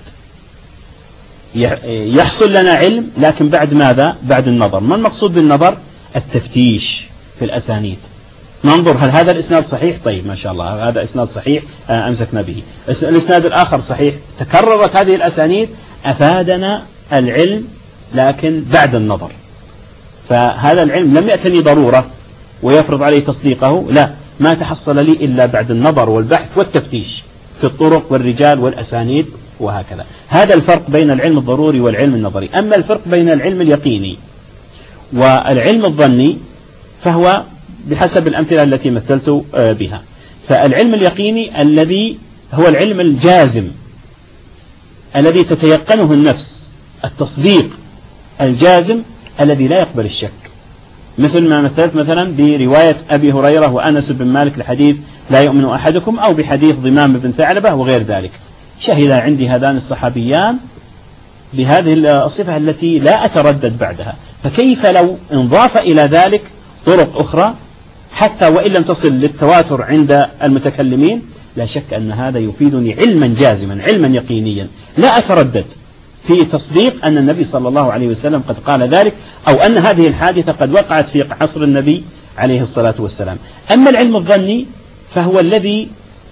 يحصل لنا علم لكن بعد ماذا؟ بعد النظر. ما المقصود بالنظر؟ التفتيش في الأسانيد، ننظر هل هذا الإسناد صحيح؟ طيب ما شاء الله هذا إسناد صحيح أمسكنا به. الإسناد الآخر صحيح، تكررت هذه الأسانيد، أفادنا العلم لكن بعد النظر. فهذا العلم لم يأتني ضرورة ويفرض علي تصديقه، لا، ما تحصل لي إلا بعد النظر والبحث والتفتيش في الطرق والرجال والأسانيد وهكذا. هذا الفرق بين العلم الضروري والعلم النظري. أما الفرق بين العلم اليقيني والعلم الظني فهو بحسب الأمثلة التي مثلت بها. فالعلم اليقيني الذي هو العلم الجازم الذي تتيقنه النفس، التصديق الجازم الذي لا يقبل الشك، مثل ما مثلت مثلا برواية أبي هريرة وأنس بن مالك لحديث لا يؤمن أحدكم، أو بحديث ضمام بن ثعلبة وغير ذلك. شهد عندي هذان الصحابيان بهذه الصفة التي لا أتردد بعدها، فكيف لو انضاف إلى ذلك طرق أخرى حتى وإن لم تصل للتواتر عند المتكلمين؟ لا شك أن هذا يفيدني علما جازما، علما يقينيا، لا أتردد في تصديق أن النبي صلى الله عليه وسلم قد قال ذلك، أو أن هذه الحادثة قد وقعت في عصر النبي عليه الصلاة والسلام. أما العلم الظني فهو الذي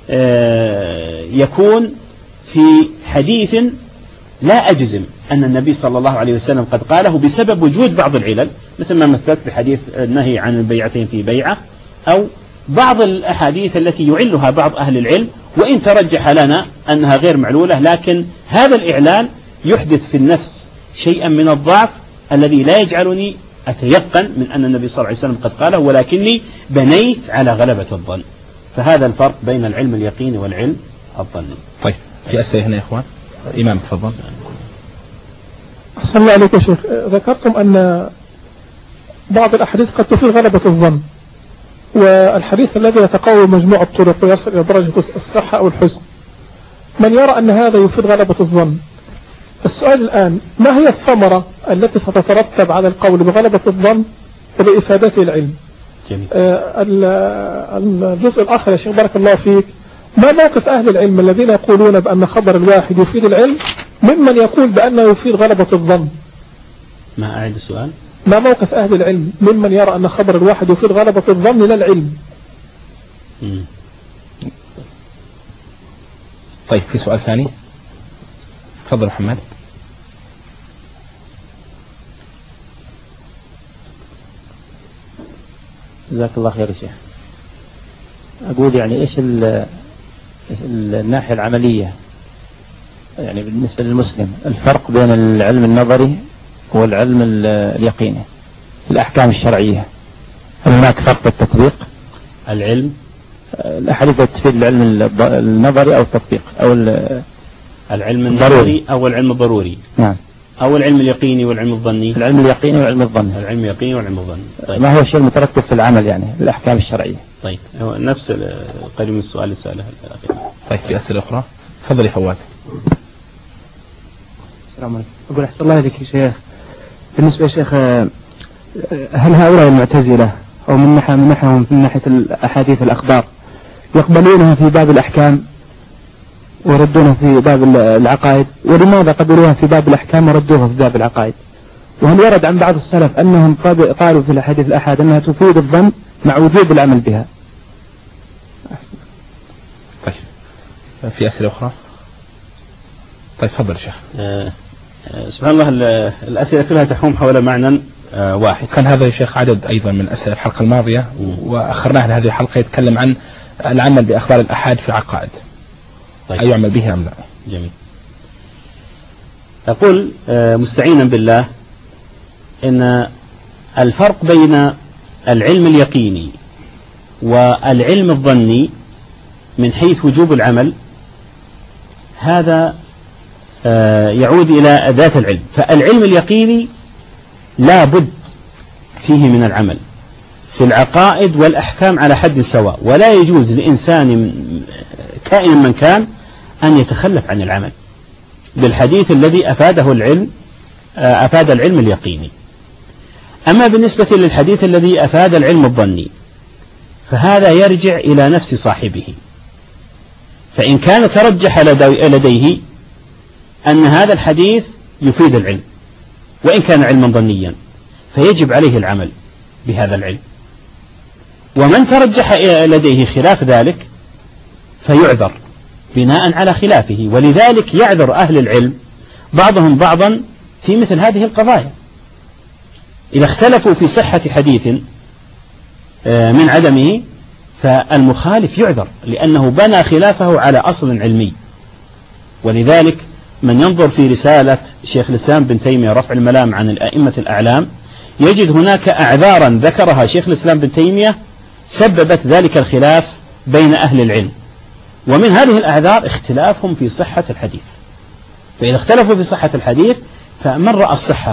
يكون في حديث لا أجزم أن النبي صلى الله عليه وسلم قد قاله بسبب وجود بعض العلل، مثل ما مثلت بحديث النهي عن البيعتين في بيعة، أو بعض الأحاديث التي يعلها بعض أهل العلم وإن ترجح لنا أنها غير معلولة، لكن هذا الإعلال يحدث في النفس شيئا من الضعف الذي لا يجعلني أتيقن من أن النبي صلى الله عليه وسلم قد قاله، ولكني بنيت على غلبة الظن. فهذا الفرق بين العلم اليقيني والعلم الظني. طيب، في أسئلة هنا يا إخوان؟ إمام تفضل. أحسن الله عليك يا شيخ. ذكرتم أن بعض الأحاديث قد تفيد غلبة الظن، والحديث الذي يتقوى مجموع الطرق ويصل إلى درجة الصحة أو الحسن، من يرى أن هذا يفيد غلبة الظن. السؤال الآن، ما هي الثمرة التي ستترتب على القول بغلبة الظن وبإفادته العلم؟ جميل. الجزء الآخر يا شيخ بارك الله فيك، ما موقف أهل العلم الذين يقولون بأن خبر الواحد يفيد العلم ممن يقول بأنه يفيد غلبة الظن؟ ما أعيد السؤال؟ ما موقف أهل العلم ممن يرى أن خبر الواحد يفيد غلبة الظن لا العلم؟ طيب، في سؤال ثاني؟ تفضل محمد. جزاك الله خير يا شيخ. أقول يعني إيش الناحية العملية يعني بالنسبة للمسلم، الفرق بين العلم النظري والعلم اليقيني في الأحكام الشرعية؟ هل هناك فرق في التطبيق؟ العلم الأحاديث تفيد العلم النظري أو التطبيق أو العلم النظري أو العلم الضروري؟ نعم. أو العلم اليقيني والعلم الظني؟ العلم اليقيني والعلم الظني. العلم اليقيني والعلم الظني. طيب. ما هو الشيء المترتب في العمل يعني بالأحكام الشرعية؟ طيب، هو نفس قريب من السؤال اللي سأله الأخير. طيب، في أسئلة أخرى؟ تفضل يا فواز. السلام عليكم. أقول أحسن الله عليك يا شيخ. بالنسبة يا شيخ، هل هؤلاء المعتزلة أو من ناحية من ناحية الأحاديث الأخبار يقبلونها في باب الأحكام وردونها في باب العقائد، ولماذا قبلوها في باب الأحكام وردوها في باب العقائد؟ وهل ورد عن بعض السلف أنهم قالوا في الحديث الأحاد أنها تفيد الظن مع وجوب العمل بها؟ طيب، في أسئلة أخرى؟ طيب، تفضل يا شيخ. سبحان الله، الأسئلة كلها تحوم حول معنى واحد. كان هذا يا شيخ عدد أيضا من الأسئلة الحلقة الماضية، وأخرناها لهذه الحلقة، يتكلم عن العمل بأخبار الأحاد في العقائد. طيب. أي يعمل بها أم لا؟ جميل. أقول مستعينا بالله إن الفرق بين العلم اليقيني والعلم الظني من حيث وجوب العمل هذا يعود إلى ذات العلم. فالعلم اليقيني لا بد فيه من العمل في العقائد والأحكام على حد سواء، ولا يجوز لإنسان كائن من كان أن يتخلف عن العمل بالحديث الذي أفاده العلم، أفاد العلم اليقيني. أما بالنسبة للحديث الذي أفاد العلم الظني فهذا يرجع إلى نفس صاحبه، فإن كان ترجح لديه أن هذا الحديث يفيد العلم وإن كان علما ظنيا فيجب عليه العمل بهذا العلم، ومن ترجح لديه خلاف ذلك فيعذر بناء على خلافه. ولذلك يعذر أهل العلم بعضهم بعضا في مثل هذه القضايا. إذا اختلفوا في صحة حديث من عدمه فالمخالف يعذر لأنه بنى خلافه على أصل علمي. ولذلك من ينظر في رسالة شيخ الإسلام بن تيمية رفع الملام عن الأئمة الأعلام يجد هناك أعذارا ذكرها شيخ الإسلام بن تيمية سببت ذلك الخلاف بين أهل العلم، ومن هذه الأعذار اختلافهم في صحة الحديث. فإذا اختلفوا في صحة الحديث فمن رأى الصحة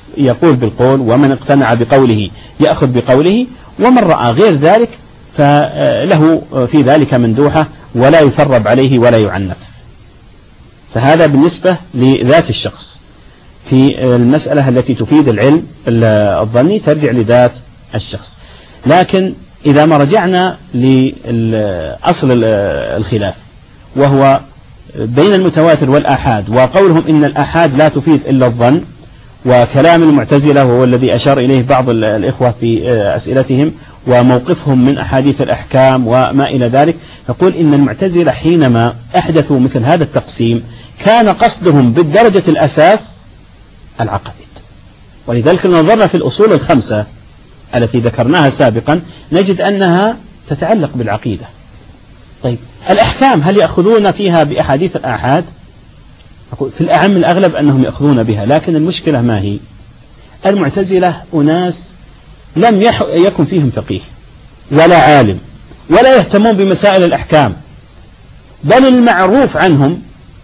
يقول بالقول، ومن اقتنع بقوله يأخذ بقوله، ومن رأى غير ذلك فله في ذلك مندوحة ولا يثرب عليه ولا يعنف. فهذا بالنسبة لذات الشخص. في المسألة التي تفيد العلم الظني ترجع لذات الشخص. لكن إذا ما رجعنا لأصل الخلاف وهو بين المتواتر والآحاد، وقولهم إن الآحاد لا تفيد إلا الظن، وكلام المعتزلة وهو الذي أشار إليه بعض الإخوة في أسئلتهم، وموقفهم من أحاديث الأحكام وما إلى ذلك، نقول إن المعتزلة حينما أحدثوا مثل هذا التقسيم كان قصدهم بالدرجة الأساس العقائد. ولذلك نظرنا في الأصول الخمسة التي ذكرناها سابقا نجد أنها تتعلق بالعقيدة. طيب الأحكام هل يأخذون فيها بأحاديث الآحاد؟ في الأعم الأغلب أنهم يأخذون بها، لكن المشكلة ما هي؟ المعتزلة أناس لم يكن فيهم فقيه ولا عالم ولا يهتمون بمسائل الأحكام، بل المعروف عنهم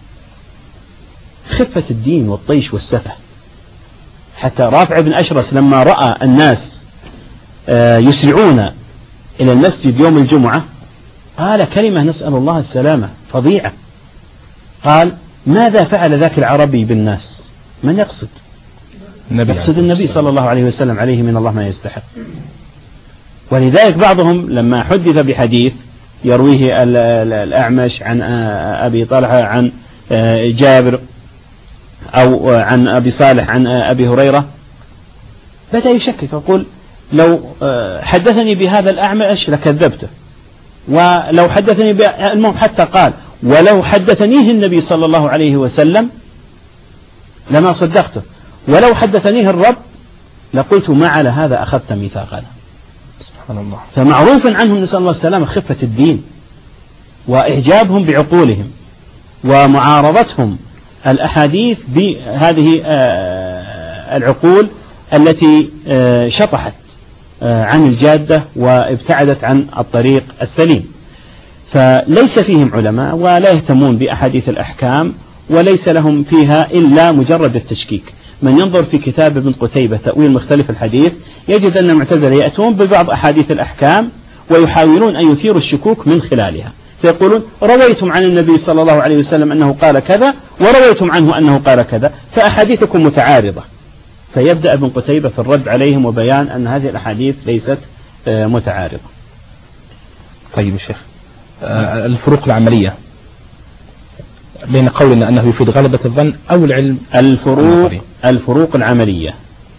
خفة الدين والطيش والسفه. حتى رافع بن أشرس لما رأى الناس يسرعون إلى المسجد يوم الجمعة قال كلمة نسأل الله السلامة فظيعة، قال ماذا فعل ذاك العربي بالناس؟ من يقصد؟ يقصد النبي صلى الله عليه وسلم عليه من الله ما يستحق. ولذلك بعضهم لما حدث بحديث يرويه الأعمش عن أبي طلحة عن جابر أو عن أبي صالح عن أبي هريرة بدأ يشكك، يقول لو حدثني بهذا الأعمش لكذبته، ولو حدثني المهم حتى قال ولو حدثنيه النبي صلى الله عليه وسلم لما صدقته، ولو حدثنيه الرب لقلت ما على هذا أخذت ميثاقنا. سبحان الله. فمعروف عنهم نسأل الله السلامة خفة الدين وإعجابهم بعقولهم ومعارضتهم الأحاديث بهذه العقول التي شطحت عن الجادة وابتعدت عن الطريق السليم. فليس فيهم علماء ولا يهتمون بأحاديث الأحكام وليس لهم فيها إلا مجرد التشكيك. من ينظر في كتاب ابن قتيبة تأويل مختلف الحديث يجد أن المعتزلة يأتون ببعض أحاديث الأحكام ويحاولون أن يثيروا الشكوك من خلالها، فيقولون رويتم عن النبي صلى الله عليه وسلم أنه قال كذا ورويتم عنه أنه قال كذا فأحاديثكم متعارضة. فيبدأ ابن قتيبة في الرد عليهم وبيان أن هذه الأحاديث ليست متعارضة. طيب الشيخ، الفروق العملية بين قولنا أنه يفيد غلبة الظن أو العلم. الفروق العملية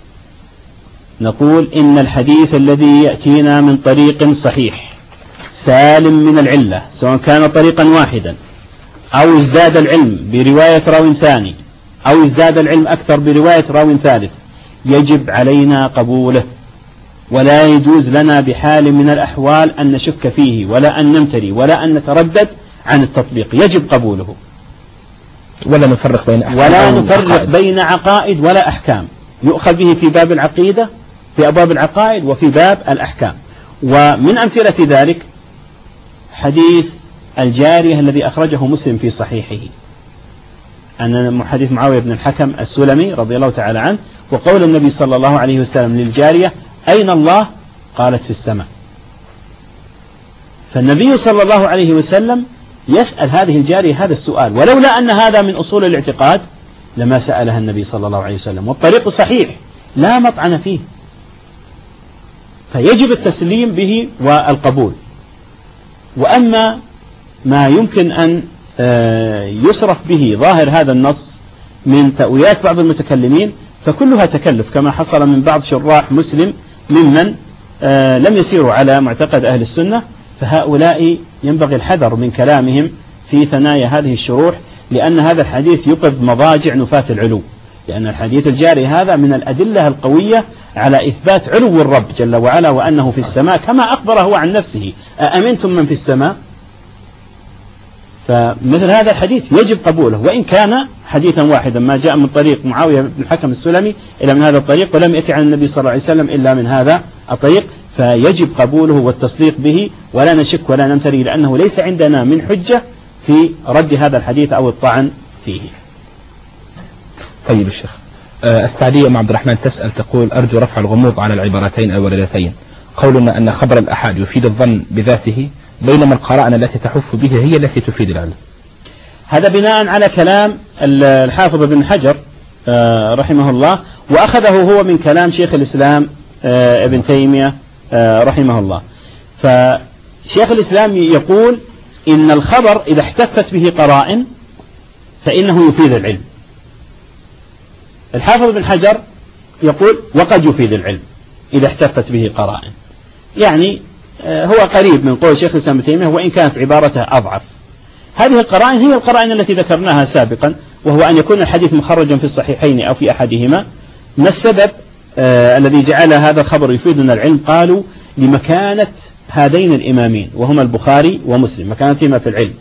نقول إن الحديث الذي يأتينا من طريق صحيح سالم من العلة سواء كان طريقا واحدا أو ازداد العلم برواية راو ثاني أو ازداد العلم أكثر برواية راو ثالث يجب علينا قبوله، ولا يجوز لنا بحال من الأحوال أن نشك فيه ولا أن نمتري ولا أن نتردد عن التطبيق، يجب قبوله. ولا نفرق بين عقائد ولا أحكام، يؤخذ به في باب العقيدة في أبواب العقائد وفي باب الأحكام. ومن أمثلة ذلك حديث الجارية الذي أخرجه مسلم في صحيحه، أن حديث معاوية بن الحكم السلمي رضي الله تعالى عنه، وقول النبي صلى الله عليه وسلم للجارية أين الله؟ قالت في السماء. فالنبي صلى الله عليه وسلم يسأل هذه الجارية هذا السؤال، ولولا أن هذا من أصول الاعتقاد لما سألها النبي صلى الله عليه وسلم، والطريق صحيح لا مطعن فيه، فيجب التسليم به والقبول. وأما ما يمكن أن يصرف به ظاهر هذا النص من تأويلات بعض المتكلمين فكلها تكلف، كما حصل من بعض شراح مسلم ممن لم يسيروا على معتقد أهل السنة، فهؤلاء ينبغي الحذر من كلامهم في ثنايا هذه الشروح، لأن هذا الحديث يوقظ مضاجع نفاة العلو، لأن الحديث الجاري هذا من الأدلة القوية على إثبات علو الرب جل وعلا وأنه في السماء كما أخبر هو عن نفسه أأمنتم من في السماء. فمثل هذا الحديث يجب قبوله وإن كان حديثا واحدا، ما جاء من طريق معاوية بن الحكم السلمي إلا من هذا الطريق، ولم يأتي عن النبي صلى الله عليه وسلم إلا من هذا الطريق، فيجب قبوله والتصديق به ولا نشك ولا نمتري، لأنه ليس عندنا من حجة في رد هذا الحديث أو الطعن فيه. طيب الشيخ، السعدية أم عبد الرحمن تسأل تقول: أرجو رفع الغموض على العبارتين الواردتين. قولنا أن خبر الأحاد يفيد الظن بذاته، بينما القرائن التي تحف به هي التي تفيد العلم. هذا بناء على كلام الحافظ ابن حجر رحمه الله، وأخذه هو من كلام شيخ الإسلام ابن تيمية رحمه الله. فشيخ الإسلام يقول إن الخبر إذا احتفت به قرائن فإنه يفيد العلم. الحافظ ابن حجر يقول وقد يفيد العلم إذا احتفت به قرائن، يعني هو قريب من قول شيخ الإسلام ابن تيمية وإن كانت عبارته أضعف. هذه القرائن هي القرائن التي ذكرناها سابقا، وهو أن يكون الحديث مخرجا في الصحيحين أو في أحدهما. ما السبب الذي جعل هذا الخبر يفيدنا العلم؟ قالوا لمكانة هذين الإمامين وهما البخاري ومسلم، مكانتهما في العلم،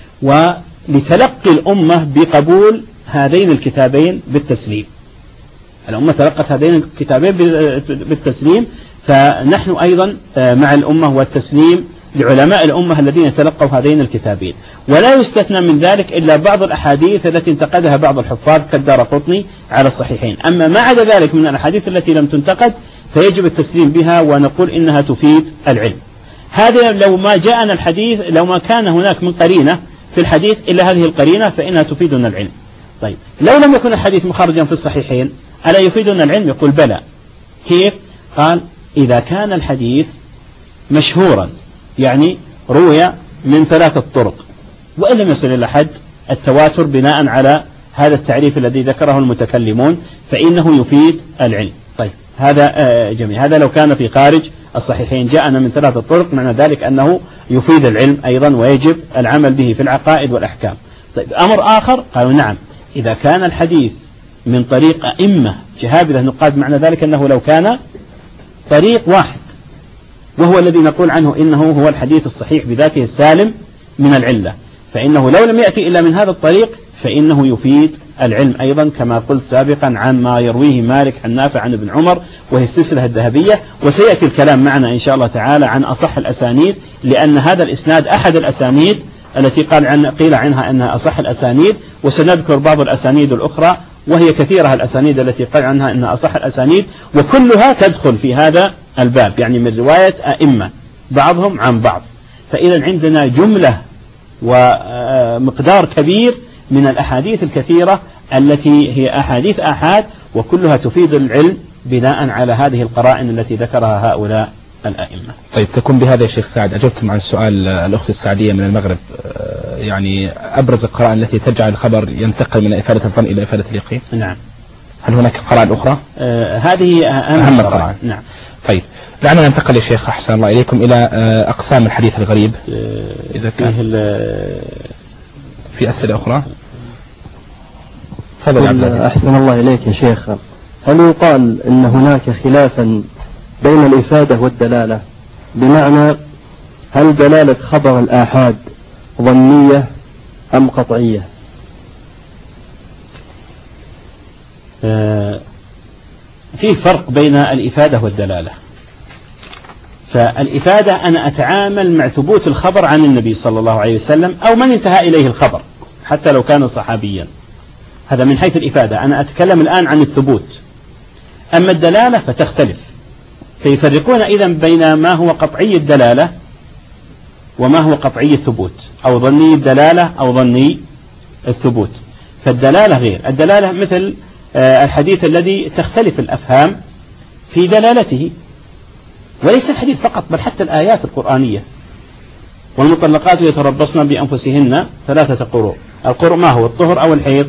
ولتلقي الأمة بقبول هذين الكتابين بالتسليم. الأمة تلقت هذين الكتابين بالتسليم، فنحن أيضا مع الأمة والتسليم لعلماء الأمة الذين تلقوا هذين الكتابين. ولا يستثنى من ذلك إلا بعض الأحاديث التي انتقدها بعض الحفاظ كالدارقطني على الصحيحين. أما ما عدا ذلك من الأحاديث التي لم تنتقد فيجب التسليم بها ونقول إنها تفيد العلم. هذا لو ما جاءنا الحديث، لو ما كان هناك من قرينة في الحديث إلا هذه القرينة فإنها تفيدنا العلم. طيب لو لم يكن الحديث مخرجا في الصحيحين ألا يفيدنا العلم؟ يقول بلى. كيف؟ قال إذا كان الحديث مشهورا، يعني روي من 3 طرق وإن لم يصل إلى حد التواتر بناء على هذا التعريف الذي ذكره المتكلمون فإنه يفيد العلم. طيب هذا جميل. هذا لو كان في خارج الصحيحين جاءنا من 3 طرق، معنى ذلك أنه يفيد العلم أيضا ويجب العمل به في العقائد والأحكام. طيب أمر آخر قالوا نعم، إذا كان الحديث من طريق أئمة جهابذة نقاد، معنى ذلك أنه لو كان طريق واحد وهو الذي نقول عنه إنه هو الحديث الصحيح بذاته السالم من العلة، فإنه لو لم يأتي إلا من هذا الطريق فإنه يفيد العلم أيضا، كما قلت سابقا عن ما يرويه مالك عن نافع عن ابن عمر وهي السلسلة الذهبية. وسيأتي الكلام معنا إن شاء الله تعالى عن أصح الأسانيد، لأن هذا الإسناد أحد الأسانيد التي قيل عنها أنها أصح الأسانيد، وسنذكر بعض الأسانيد الأخرى وهي كثيرة الأسانيد التي قيل عنها أنها أصح الأسانيد، وكلها تدخل في هذا الباب، يعني من رواية أئمة بعضهم عن بعض. فإذا عندنا جملة ومقدار كبير من الأحاديث الكثيرة التي هي أحاديث آحاد وكلها تفيد العلم بناء على هذه القرائن التي ذكرها هؤلاء الأئمة. طيب تكون بهذا يا شيخ سعد أجبتم عن سؤال الأخت السعدية من المغرب، يعني أبرز القرائن التي تجعل الخبر ينتقل من إفادة الظن إلى إفادة اليقين. نعم. هل هناك قرائن أخرى؟ هذه أهم القرائن. نعم. طيب دعنا ننتقل يا شيخ أحسن الله إليكم إلى أقسام الحديث الغريب. إذا كان في أسئلة أخرى تفضل عبد العزيز. أحسن الله إليك يا شيخ، هل يقال أن هناك خلافا بين الإفادة والدلالة؟ بمعنى هل دلالة خبر الآحاد ظنية أم قطعية؟ في فرق بين الإفادة والدلالة. فالإفادة أنا أتعامل مع ثبوت الخبر عن النبي صلى الله عليه وسلم أو من انتهى إليه الخبر حتى لو كان صحابيا، هذا من حيث الإفادة. أنا أتكلم الآن عن الثبوت. أما الدلالة فتختلف، فيفرقون إذن بين ما هو قطعي الدلالة وما هو قطعي الثبوت، أو ظني الدلالة أو ظني الثبوت. فالدلالة غير. الدلالة مثل الحديث الذي تختلف الأفهام في دلالته، وليس الحديث فقط بل حتى الآيات القرآنية. والمطلقات يتربصن بأنفسهن 3 قروء. القروء ما هو؟ الطهر أو الحيض؟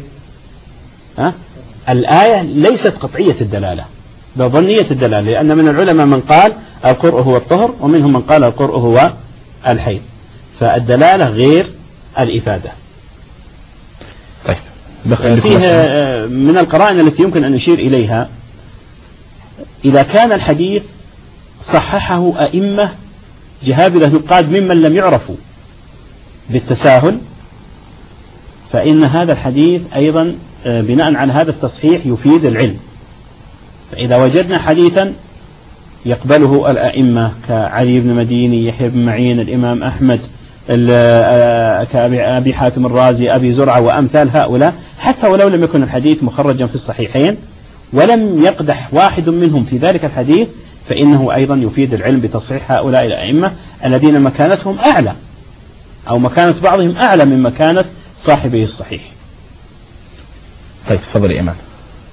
الآية ليست قطعية الدلالة بل ظنية الدلالة، لأن من العلماء من قال القرء هو الطهر ومنهم من قال القرء هو الحيض. فالدلالة غير الإفادة. طيب فيه من القرائن التي يمكن أن نشير إليها، إذا كان الحديث صححه أئمة جهابذة نقاد ممن لم يعرفوا بالتساهل، فإن هذا الحديث أيضا بناء على هذا التصحيح يفيد العلم. فإذا وجدنا حديثا يقبله الأئمة كعلي بن مديني، يحيى بن معين، الإمام أحمد، كأبي حاتم الرازي، أبي زرعة وأمثال هؤلاء، حتى ولو لم يكن الحديث مخرجا في الصحيحين، ولم يقدح واحد منهم في ذلك الحديث فإنه أيضا يفيد العلم بتصحيح هؤلاء الأئمة الذين مكانتهم أعلى، أو مكانة بعضهم أعلى من مكانة صاحبه الصحيح. طيب تفضل يا إمام.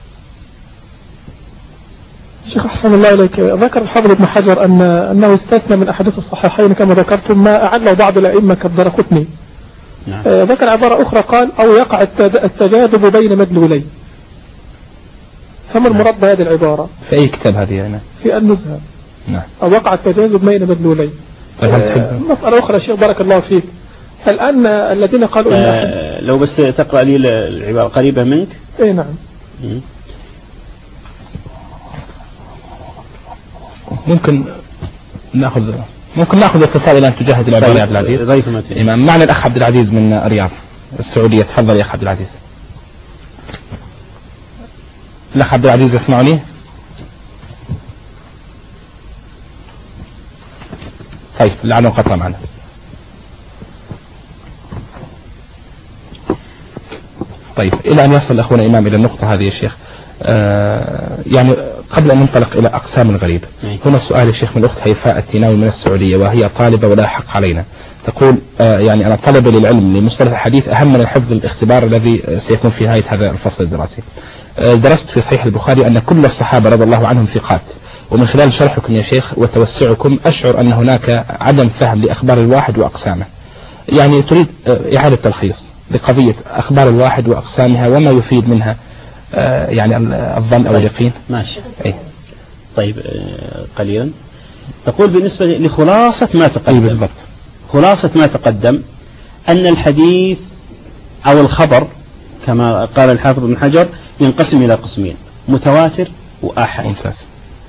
شيخ أحسن الله إليك، ذكر الحافظ ابن حجر أنه استثنى من أحاديث الصحيحين كما ذكرتم ما أعله بعض الأئمة كالدرقطني. نعم. ذكر عبارة أخرى قال أو يقع التجاذب بين مدلولين. فما المراد بهذه العبارة؟ في أي كتاب هذه يعني؟ في النزهة. نعم. أو وقع التجاذب بين مدلولين. طيب مسألة أخرى شيخ بارك الله فيك، الآن الذين قالوا إن لو بس تقرأ لي العبارة قريبة منك. إيه نعم. ممكن ناخذ اتصال الى ان تجهز العباره يا عبد العزيز. امام معنا الاخ عبد العزيز من الرياض السعوديه، تفضل يا اخ عبد العزيز. الاخ عبد العزيز يسمعني؟ طيب لعله انقطع معنا. طيب الى ان يصل اخونا امام الى النقطه هذه يا شيخ، يعني قبل أن ننطلق إلى أقسام الغريب، هنا سؤال يا شيخ من الأخت هيفاء التيناوي من السعودية، وهي طالبة ولا حق علينا. تقول يعني أنا طالبة للعلم لمصطلح الحديث أهم من الحفظ الاختبار الذي سيكون في نهاية هذا الفصل الدراسي. درست في صحيح البخاري أن كل الصحابة رضي الله عنهم ثقات، ومن خلال شرحكم يا شيخ وتوسعكم أشعر أن هناك عدم فهم لأخبار الواحد وأقسامه. يعني تريد إعادة تلخيص لقضية أخبار الواحد وأقسامها وما يفيد منها يعني الظن أو اليقين. ماشي. طيب قليلا. تقول بالنسبة لخلاصة ما تقدم. بالضبط. خلاصة ما تقدم أن الحديث أو الخبر كما قال الحافظ ابن حجر ينقسم إلى قسمين: متواتر وآحاد. ممتاز.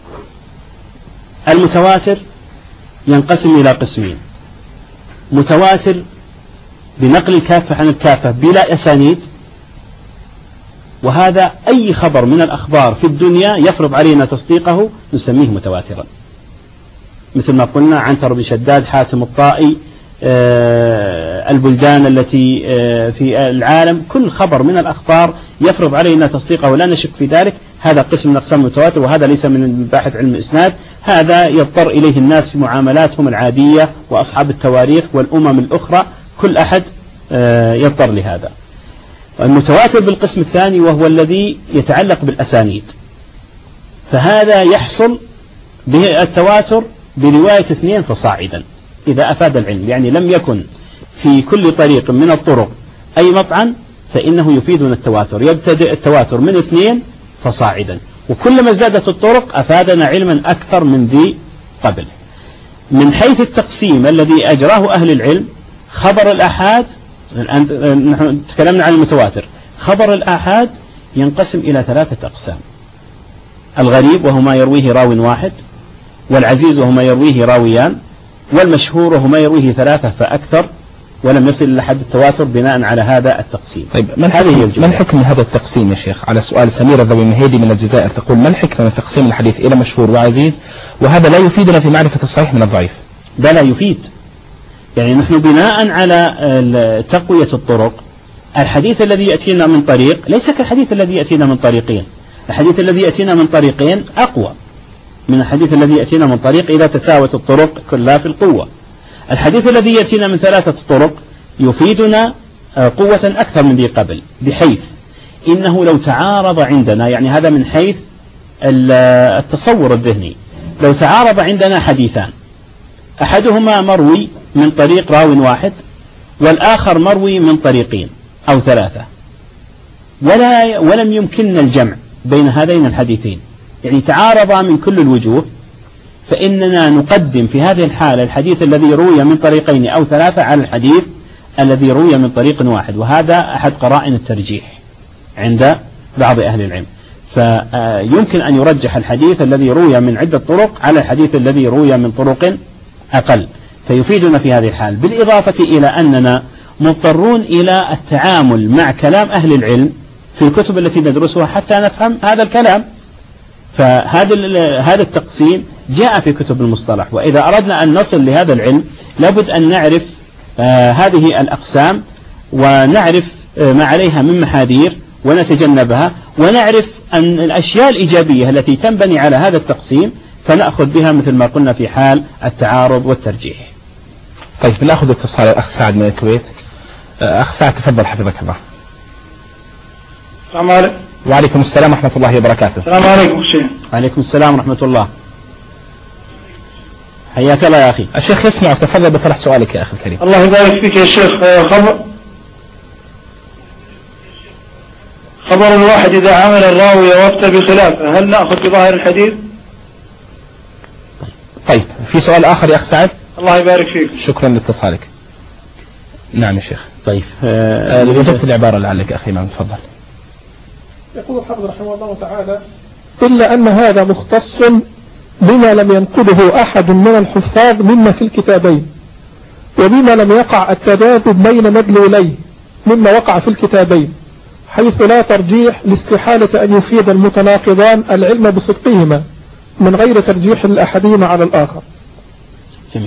المتواتر ينقسم إلى قسمين: متواتر بنقل الكافة عن الكافة بلا أسانيد، وهذا أي خبر من الأخبار في الدنيا يفرض علينا تصديقه نسميه متواترا، مثل ما قلنا عنتر بن شداد، حاتم الطائي، البلدان التي في العالم، كل خبر من الأخبار يفرض علينا تصديقه ولا نشك في ذلك، هذا قسم من أقسام المتواتر، وهذا ليس من باحث علم الإسناد، هذا يضطر إليه الناس في معاملاتهم العادية وأصحاب التواريخ والأمم الأخرى، كل أحد يضطر لهذا. المتواتر بالقسم الثاني وهو الذي يتعلق بالأسانيد، فهذا يحصل به التواتر برواية 2 فصاعدا إذا أفاد العلم، يعني لم يكن في كل طريق من الطرق أي مطعن فإنه يفيدنا التواتر، يبتدئ التواتر من 2 فصاعدا، وكلما ازدادت الطرق أفادنا علما أكثر من ذي قبل. من حيث التقسيم الذي أجراه أهل العلم، خبر الآحاد، نحن تكلمنا عن المتواتر، خبر الآحاد ينقسم إلى 3 أقسام: الغريب وهو ما يرويه راو واحد، والعزيز وهو ما يرويه راويان، والمشهور وهو ما يرويه 3 فأكثر، ولم يصل إلى حد التواتر بناء على هذا التقسيم. طيب ما الحكم من هذا التقسيم يا شيخ؟ على سؤال سميرة الذوي مهيدي من الجزائر تقول: ما الحكمة من تقسيم الحديث إلى مشهور وعزيز، وهذا لا يفيدنا في معرفة الصحيح من الضعيف؟ ده لا يفيد، يعني نحن بناء على تقوية الطرق، الحديث الذي يأتينا من طريق ليس كالحديث الذي يأتينا من طريقين، الحديث الذي يأتينا من طريقين أقوى من الحديث الذي يأتينا من طريق إذا تساوت الطرق كلها في القوة. الحديث الذي يأتينا من 3 طرق يفيدنا قوة أكثر من ذي قبل، بحيث إنه لو تعارض عندنا، يعني هذا من حيث التصور الذهني، لو تعارض عندنا حديثان، أحدهما مروي من طريق راو واحد والآخر مروي من طريقين أو 3، ولم يمكننا الجمع بين هذين الحديثين، يعني تعارضا من كل الوجوه، فإننا نقدم في هذه الحالة الحديث الذي روي من طريقين أو 3 على الحديث الذي روي من طريق واحد، وهذا أحد قرائن الترجيح عند بعض أهل العلم، فيمكن أن يرجح الحديث الذي روي من عدة طرق على الحديث الذي روي من طرق أقل، فيفيدنا في هذه الحال، بالإضافة إلى أننا مضطرون إلى التعامل مع كلام أهل العلم في الكتب التي ندرسها حتى نفهم هذا الكلام، فهذا التقسيم جاء في كتب المصطلح، وإذا أردنا أن نصل لهذا العلم لابد أن نعرف هذه الأقسام ونعرف ما عليها من محاذير ونتجنبها، ونعرف أن الأشياء الإيجابية التي تنبني على هذا التقسيم فنأخذ بها مثل ما قلنا في حال التعارض والترجيح. طيب نأخذ اتصال الأخ سعد من الكويت. أخ سعد تفضل حفظك الله. السلام عليكم. وعليكم السلام ورحمة الله وبركاته. السلام عليكم شيخ. وعليكم السلام ورحمة الله. حياك الله يا أخي. الشيخ يسمعك، تفضل بطرح سؤالك يا أخي الكريم. الله يبارك فيك يا شيخ. خبر الواحد إذا عمل الراوي وفتى بخلافه هل نأخذ بظاهر الحديث؟ طيب في سؤال آخر يا أخ سعد؟ الله يبارك فيك. شكرا لاتصالك. نعم يا شيخ. طيب وجدت العبارة لعلك أخي إمام، تفضل. يقول الحافظ رحمه الله تعالى: إلا أن هذا مختص بما لم ينقله أحد من الحفاظ مما في الكتابين، وبما لم يقع التجاذب بين مدلوليه مما وقع في الكتابين، حيث لا ترجيح لاستحالة أن يفيد المتناقضان العلم بصدقهما من غير ترجيح الأحدهما على الآخر. جميل.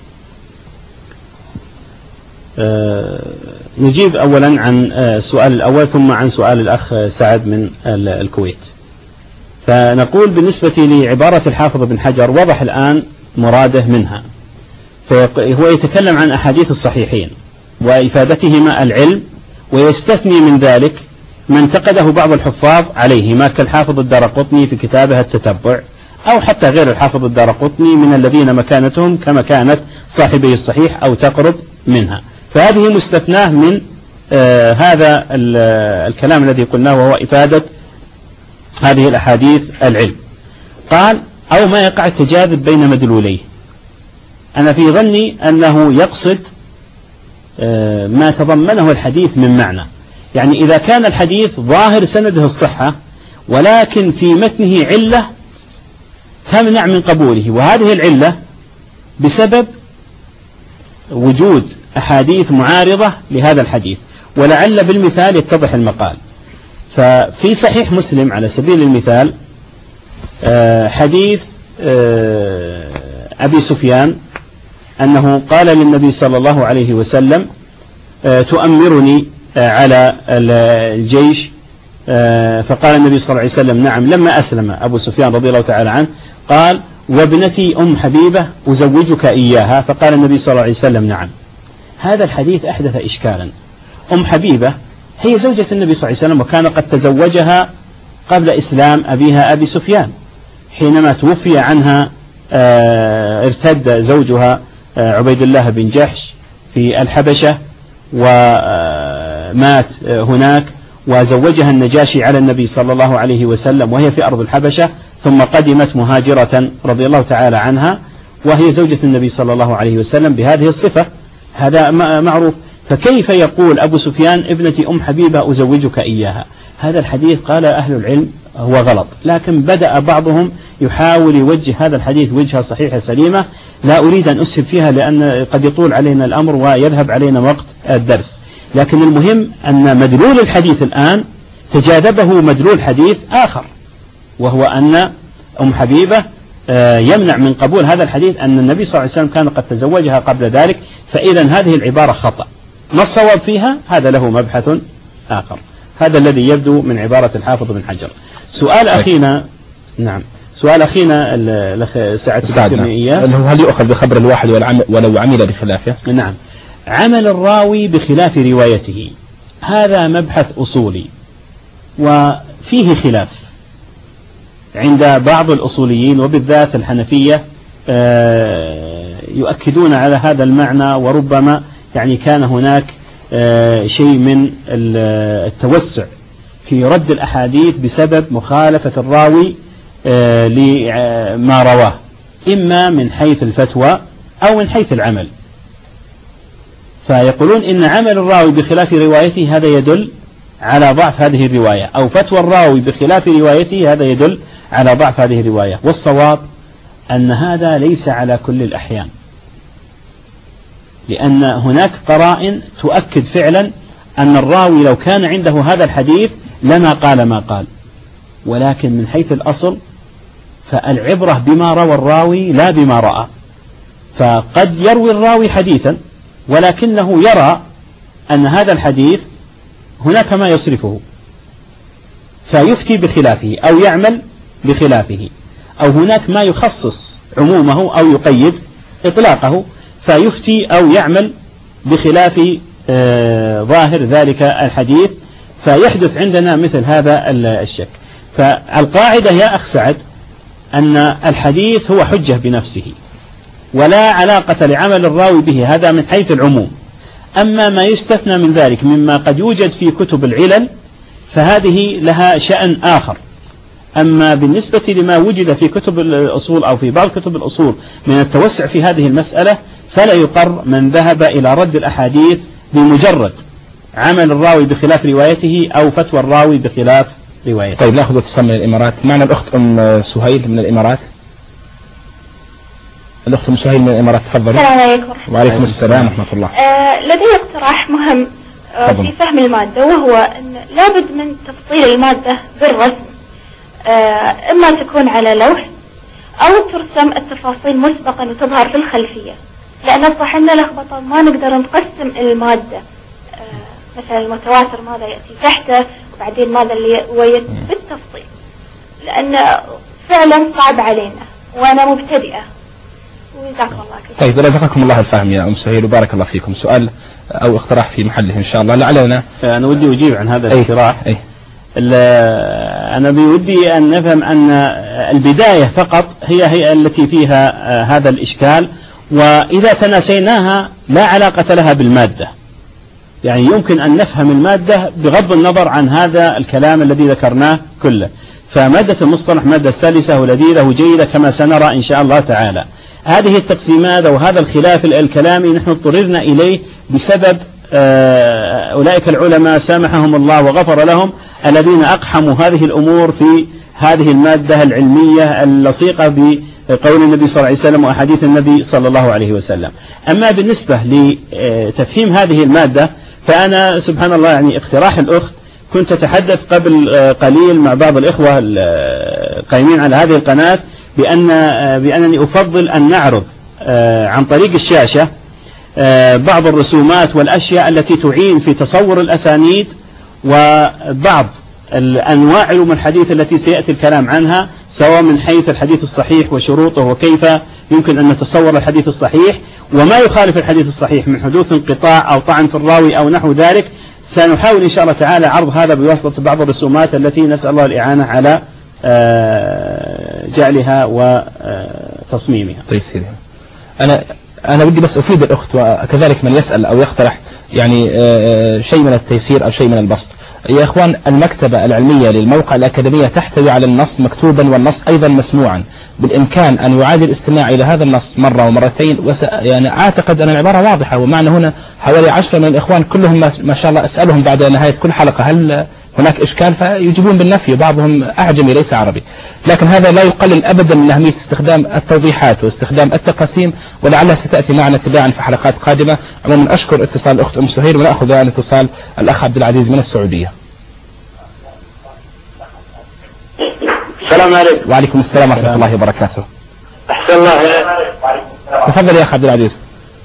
نجيب أولا عن السؤال الأول ثم عن سؤال الأخ سعد من الكويت. فنقول بالنسبة لعبارة الحافظ بن حجر وضح الآن مراده منها، فهو يتكلم عن أحاديث الصحيحين وإفادتهما العلم، ويستثني من ذلك ما انتقده بعض الحفاظ عليهما كالحافظ الدارقطني في كتابه التتبع، أو حتى غير الحافظ الدارقطني من الذين مكانتهم كمكانة صاحبي الصحيح أو تقرب منها، فهذه مستثناه من هذا الكلام الذي قلناه وهو إفادة هذه الأحاديث العلم. قال: أو ما يقع التجاذب بين مدلوليه. أنا في ظني أنه يقصد ما تضمنه الحديث من معنى، يعني إذا كان الحديث ظاهر سنده الصحة ولكن في متنه علة تمنع من قبوله، وهذه العلة بسبب وجود أحاديث معارضة لهذا الحديث، ولعل بالمثال يتضح المقال. ففي صحيح مسلم على سبيل المثال حديث أبي سفيان أنه قال للنبي صلى الله عليه وسلم: تؤمرني على الجيش؟ فقال النبي صلى الله عليه وسلم: نعم. لما أسلم أبو سفيان رضي الله تعالى عنه قال: وابنتي أم حبيبة أزوجك إياها؟ فقال النبي صلى الله عليه وسلم: نعم. هذا الحديث أحدث إشكالا. أم حبيبة هي زوجة النبي صلى الله عليه وسلم، وكان قد تزوجها قبل إسلام أبيها أبي سفيان، حينما توفي عنها ارتد زوجها عبيد الله بن جحش في الحبشة ومات هناك، وزوجها النجاشي على النبي صلى الله عليه وسلم وهي في أرض الحبشة، ثم قدمت مهاجرة رضي الله تعالى عنها وهي زوجة النبي صلى الله عليه وسلم بهذه الصفة، هذا معروف. فكيف يقول أبو سفيان: ابنتي أم حبيبة أزوجك إياها؟ هذا الحديث قال أهل العلم هو غلط، لكن بدأ بعضهم يحاول يوجه هذا الحديث وجهة صحيحة سليمة، لا أريد أن أسهب فيها لأن قد يطول علينا الأمر ويذهب علينا وقت الدرس، لكن المهم أن مدلول الحديث الآن تجاذبه مدلول حديث آخر، وهو أن أم حبيبة يمنع من قبول هذا الحديث أن النبي صلى الله عليه وسلم كان قد تزوجها قبل ذلك، فإذا هذه العبارة خطأ. ما الصواب فيها؟ هذا له مبحث آخر. هذا الذي يبدو من عبارة الحافظ بن حجر. سؤال أخينا، نعم، سؤال أخينا الأخ سعد تذكرني إياه، هل يؤخذ بخبر الواحد ولو عمل بخلافه؟ نعم. عمل الراوي بخلاف روايته هذا مبحث أصولي وفيه خلاف عند بعض الأصوليين وبالذات الحنفية، يؤكدون على هذا المعنى، وربما يعني كان هناك شيء من التوسع في رد الأحاديث بسبب مخالفة الراوي لما رواه، إما من حيث الفتوى أو من حيث العمل. فيقولون إن عمل الراوي بخلاف روايته هذا يدل على ضعف هذه الرواية، أو فتوى الراوي بخلاف روايته هذا يدل على ضعف هذه الرواية. والصواب أن هذا ليس على كل الأحيان، لأن هناك قرائن تؤكد فعلا أن الراوي لو كان عنده هذا الحديث لما قال ما قال، ولكن من حيث الأصل فالعبرة بما روى الراوي لا بما رأى. فقد يروي الراوي حديثا ولكنه يرى أن هذا الحديث هناك ما يصرفه، فيفتي بخلافه أو يعمل بخلافه، أو هناك ما يخصص عمومه أو يقيد إطلاقه فيفتي أو يعمل بخلاف ظاهر ذلك الحديث، فيحدث عندنا مثل هذا الشك. فالقاعدة يا أخ سعد أن الحديث هو حجة بنفسه ولا علاقة لعمل الراوي به، هذا من حيث العموم. أما ما يستثنى من ذلك مما قد يوجد في كتب العلل فهذه لها شأن آخر. أما بالنسبة لما وجد في كتب الأصول أو في بعض كتب الأصول من التوسع في هذه المسألة فلا يقر من ذهب إلى رد الأحاديث بمجرد عمل الراوي بخلاف روايته أو فتوى الراوي بخلاف روايته. طيب نأخذ اتصال من الإمارات. معنا الأخت أم سهيل من الإمارات. الأخت أم سهيل من الإمارات تفضلي. السلام عليكم. وعليكم السلام ورحمة الله. لدي اقتراح مهم في فهم المادة، وهو أن لابد من تفصيل المادة بالرسم، إما تكون على لوح أو ترسم التفاصيل مسبقا وتظهر في الخلفية، لأن أصبح عندنا لخبطة ما نقدر نقسم المادة. مثلا المتواتر ماذا يأتي تحته، وبعدين ماذا اللي بالتفصيل، لأن فعلا صعب علينا وأنا مبتدئة. وجزاكم الله خير. طيب رزقكم الله الفهم يا أم سهيل وبارك الله فيكم. سؤال أو اقتراح في محله إن شاء الله لعلنا. أنا ودي أجيب عن هذا الاقتراح. أنا بودي أن نفهم أن البداية فقط هي التي فيها هذا الإشكال، وإذا تناسيناها لا علاقة لها بالمادة. يعني يمكن أن نفهم المادة بغض النظر عن هذا الكلام الذي ذكرناه كله. فمادة المصطلح مادة سلسة ولذيذة وجيدة كما سنرى إن شاء الله تعالى. هذه التقسيمات أو هذا الخلاف الكلامي نحن اضطررنا إليه بسبب أولئك العلماء سامحهم الله وغفر لهم الذين أقحموا هذه الأمور في هذه المادة العلمية اللصيقة بقول النبي صلى الله عليه وسلم وأحاديث النبي صلى الله عليه وسلم. أما بالنسبة لتفهيم هذه المادة فأنا سبحان الله يعني اقتراح الأخت كنت أتحدث قبل قليل مع بعض الإخوة القائمين على هذه القناة بأنني أفضل أن نعرض عن طريق الشاشة بعض الرسومات والأشياء التي تعين في تصور الأسانيد وبعض الأنواع علوم الحديث التي سيأتي الكلام عنها، سواء من حيث الحديث الصحيح وشروطه وكيف يمكن أن نتصور الحديث الصحيح وما يخالف الحديث الصحيح من حدوث انقطاع أو طعن في الراوي أو نحو ذلك. سنحاول إن شاء الله تعالى عرض هذا بواسطة بعض الرسومات التي نسأل الله الإعانة على جعلها وتصميمها. تيسيرها. أنا بدي بس أفيد الأخت وكذلك من يسأل أو يقترح يعني شيء من التيسير أو شيء من البسط. يا إخوان المكتبة العلمية للموقع الأكاديمية تحتوي على النص مكتوبا والنص أيضا مسموعا، بالإمكان أن يعاد الاستماع إلى هذا النص مرة ومرتين يعني أعتقد أن العبارة واضحة. ومعنا هنا حوالي 10 من الإخوان كلهم ما شاء الله أسألهم بعد نهاية كل حلقة هل هناك إشكال فيجيبون بالنفي، وبعضهم أعجمي ليس عربي. لكن هذا لا يقلل أبدا من أهمية استخدام التوضيحات واستخدام التقاسيم، ولعلها ستأتي معنا تباعا في حلقات قادمة. عموما أشكر اتصال الأخت أم سهيل ونأخذ الآن اتصال الأخ عبد العزيز من السعودية. السلام عليكم. وعليكم السلام ورحمة الله وبركاته. أحسن الله. تفضل يا أخ عبد العزيز.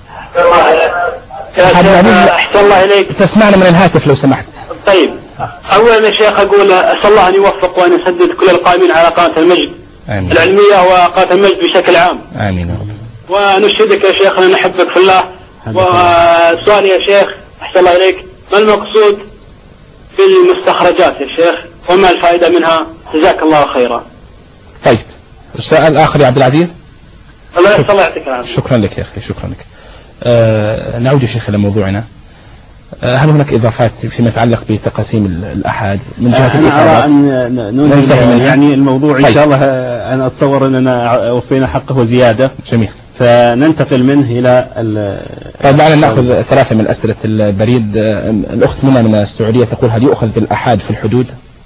أحسن الله إليك. تسمعنا من الهاتف لو سمحت. طيب أولا يا شيخ أقول أسأل الله أن يوفق وأن يسدد كل القائمين على قناة المجد آمين. العلمية وقناة المجد بشكل عام. آمين يا رب. ونشهدك يا شيخ أن نحبك في الله. وسؤالي يا شيخ أحسن الله إليك، ما المقصود بالمستخرجات يا شيخ وما الفائدة منها؟ جزاك الله خيرا. طيب السؤال الآخر يا عبد العزيز. الله يعطيك العافية. شكرا لك يا أخي شكرا لك. نعود يا شيخ إلى موضوعنا. هل هناك إضافات فيما يتعلق بتقاسيم الأحاد من جهة الإفادات؟ أن يعني الموضوع إن شاء الله أنا أتصور أننا وفينا حقه وزيادة. جميل. فننتقل منه إلى طيب دعنا نأخذ 3 من أسئلة البريد. الأخت منى من السعودية تقول هل يؤخذ بالأحاد في الحدود؟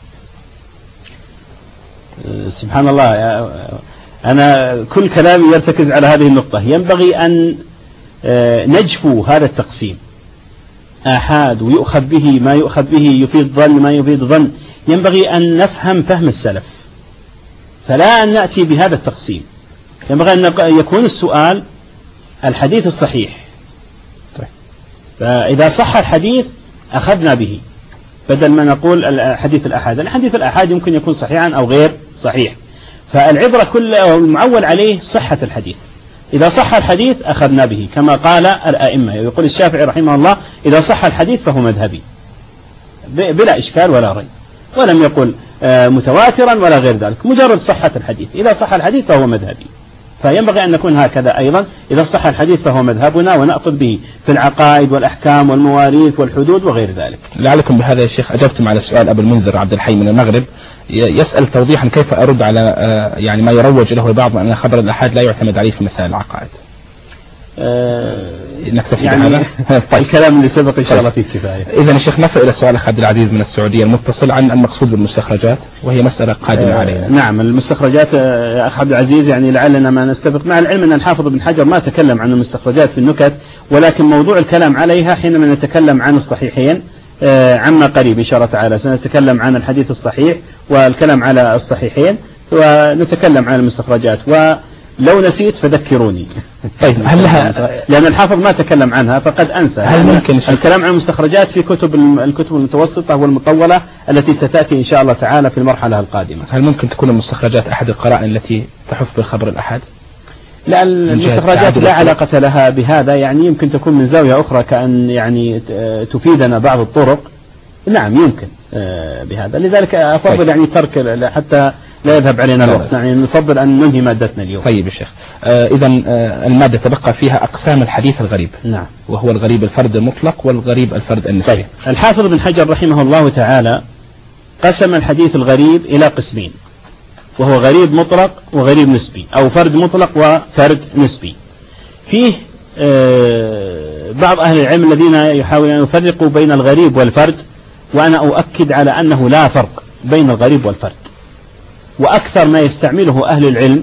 سبحان الله، أنا كل كلامي يرتكز على هذه النقطة. ينبغي أن نجفو هذا التقسيم، آحاد ويؤخذ به ما يؤخذ به، يفيد ظن ما يفيد ظن. ينبغي أن نفهم فهم السلف، فلا أن نأتي بهذا التقسيم. ينبغي أن يكون السؤال الحديث الصحيح. طيب. فإذا صح الحديث أخذنا به، بدل ما نقول الحديث الأحاد. الحديث الأحاد يمكن يكون صحيحا أو غير صحيح، فالعبرة كل المعول عليه صحة الحديث. إذا صح الحديث أخذنا به كما قال الأئمة. يقول الشافعي رحمه الله: إذا صح الحديث فهو مذهبي بلا إشكال ولا ريب، ولم يقل متواترا ولا غير ذلك، مجرد صحة الحديث. إذا صح الحديث فهو مذهبي. فينبغي أن نكون هكذا أيضا، إذا صح الحديث فهو مذهبنا ونأخذ به في العقائد والأحكام والمواريث والحدود وغير ذلك. لعلكم بهذا يا شيخ أجبتم على سؤال أبو المنذر عبد الحي من المغرب، يسأل توضيحا كيف أرد على يعني ما يروج له البعض أن خبر الأحاد لا يعتمد عليه في مسائل العقائد. نكتفي يعني بهذا. طيب. الكلام اللي سبق إن شاء الله فيه كفاية. إذا الشيخ نصل إلى سؤال أخ عبد العزيز من السعودية المتصل عن المقصود بالمستخرجات، وهي مسألة قادمة علينا. نعم، المستخرجات أخ عبد العزيز يعني لعلنا ما نستبق، مع العلم أن الحافظ ابن حجر ما تكلم عن المستخرجات في النكت، ولكن موضوع الكلام عليها حينما نتكلم عن الصحيحين عما قريب إن شاء الله تعالى سنتكلم عن الحديث الصحيح والكلام على الصحيحين، ونتكلم عن المستخرجات، ولو نسيت فذكروني. طيب، هل لها لأن الحافظ ما تكلم عنها فقد أنسى. هل ممكن الكلام عن المستخرجات في الكتب المتوسطة والمطولة التي ستأتي إن شاء الله تعالى في المرحلة القادمة. هل ممكن تكون المستخرجات أحد القرائن التي تحف بالخبر الأحاد؟ لا، المستخرجات لا علاقة لها بهذا، يعني يمكن تكون من زاوية أخرى كأن يعني تفيدنا بعض الطرق. نعم يمكن بهذا، لذلك أفضل يعني ترك حتى لا يذهب علينا الوقت، يعني نفضل أن ننهي مادتنا اليوم. طيب يا شيخ، إذا المادة تبقى فيها أقسام الحديث الغريب. نعم. وهو الغريب الفرد المطلق والغريب الفرد النسبي. طيب. الحافظ بن حجر رحمه الله تعالى قسم الحديث الغريب إلى قسمين، وهو غريب مطلق وغريب نسبي، أو فرد مطلق وفرد نسبي. فيه بعض أهل العلم الذين يحاولون أن يفرقوا بين الغريب والفرد، وأنا أؤكد على أنه لا فرق بين الغريب والفرد، وأكثر ما يستعمله أهل العلم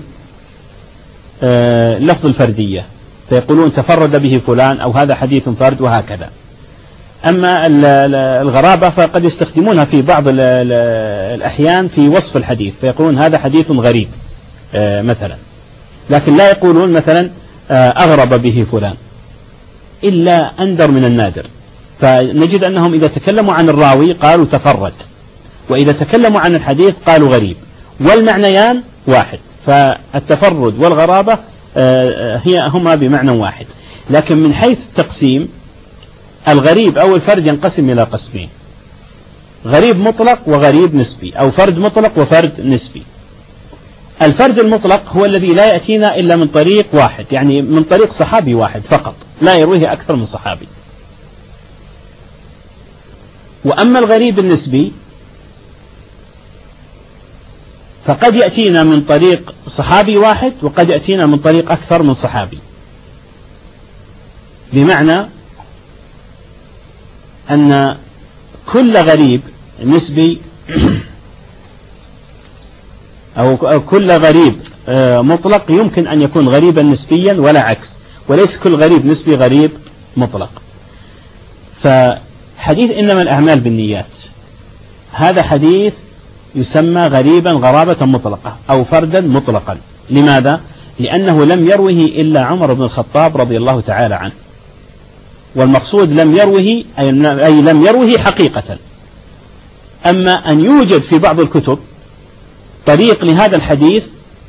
لفظ الفردية، فيقولون تفرد به فلان أو هذا حديث فرد وهكذا. أما الغرابة فقد يستخدمونها في بعض الأحيان في وصف الحديث، فيقولون هذا حديث غريب مثلا، لكن لا يقولون مثلا أغرب به فلان، إلا أندر من النادر. فنجد أنهم إذا تكلموا عن الراوي قالوا تفرد، وإذا تكلموا عن الحديث قالوا غريب، والمعنيان واحد، فالتفرد والغرابة هما بمعنى واحد. لكن من حيث التقسيم الغريب أو الفرد ينقسم إلى قسمين: غريب مطلق وغريب نسبي، أو فرد مطلق وفرد نسبي. الفرد المطلق هو الذي لا يأتينا إلا من طريق واحد، يعني من طريق صحابي واحد فقط، لا يرويه أكثر من صحابي. وأما الغريب النسبي فقد يأتينا من طريق صحابي واحد، وقد يأتينا من طريق أكثر من صحابي، بمعنى أن كل غريب نسبي أو كل غريب مطلق يمكن أن يكون غريبا نسبيا ولا عكس، وليس كل غريب نسبي غريب مطلق. فحديث إنما الأعمال بالنيات هذا حديث يسمى غريبا غرابة مطلقة أو فردا مطلقا. لماذا؟ لأنه لم يروه إلا عمر بن الخطاب رضي الله تعالى عنه، والمقصود لم يروه أي لم يروه حقيقة. أما أن يوجد في بعض الكتب طريق لهذا الحديث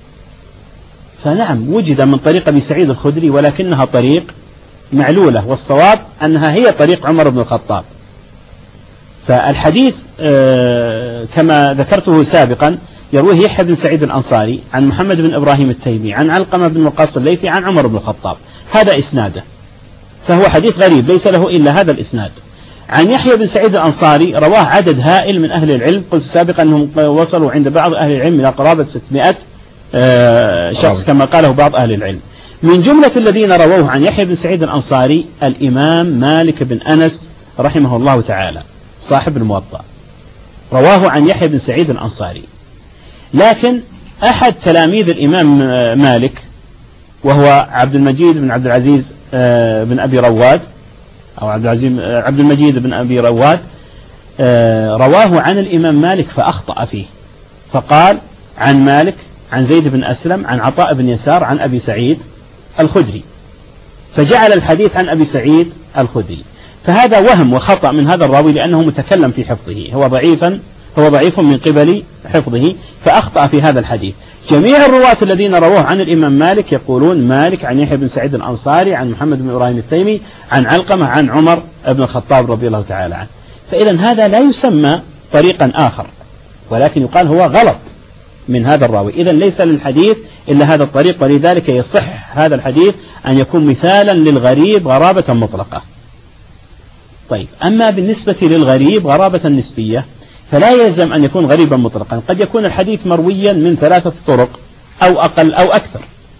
فنعم وجد من طريق أبي سعيد الخدري، ولكنها طريق معلولة، والصواب أنها هي طريق عمر بن الخطاب. فالحديث كما ذكرته سابقا يرويه يحيى بن سعيد الأنصاري عن محمد بن إبراهيم التيمي عن علقمة بن وقاص الليثي عن عمر بن الخطاب، هذا إسناده، فهو حديث غريب ليس له إلا هذا الإسناد. عن يحيى بن سعيد الأنصاري رواه عدد هائل من أهل العلم، قلت سابقا أنهم وصلوا عند بعض أهل العلم إلى قرابة 600 شخص كما قاله بعض أهل العلم. من جملة الذين رووه عن يحيى بن سعيد الأنصاري الإمام مالك بن أنس رحمه الله تعالى صاحب الموطأ، رواه عن يحيى بن سعيد الأنصاري. لكن أحد تلاميذ الإمام مالك وهو عبد المجيد بن عبد العزيز بن أبي رواد، أو عبد المجيد بن أبي رواد، رواه عن الإمام مالك فأخطأ فيه، فقال عن مالك عن زيد بن أسلم عن عطاء بن يسار عن أبي سعيد الخدري، فجعل الحديث عن أبي سعيد الخدري. فهذا وهم وخطأ من هذا الراوي لأنه متكلم في حفظه، هو ضعيف من قبل حفظه فأخطأ في هذا الحديث. جميع الرواة الذين رووه عن الإمام مالك يقولون مالك عن يحيى بن سعيد الأنصاري عن محمد بن إبراهيم التيمي عن علقمة عن عمر بن الخطاب رضي الله تعالى عنه. فإذا هذا لا يسمى طريقا آخر، ولكن يقال هو غلط من هذا الراوي. إذا ليس للحديث إلا هذا الطريق، ولذلك يصح هذا الحديث أن يكون مثالا للغريب غرابة مطلقة. طيب، أما بالنسبة للغريب غرابة نسبية فلا يلزم أن يكون غريبا مطلقا، قد يكون الحديث مرويا من 3 طرق أو أقل أو أكثر،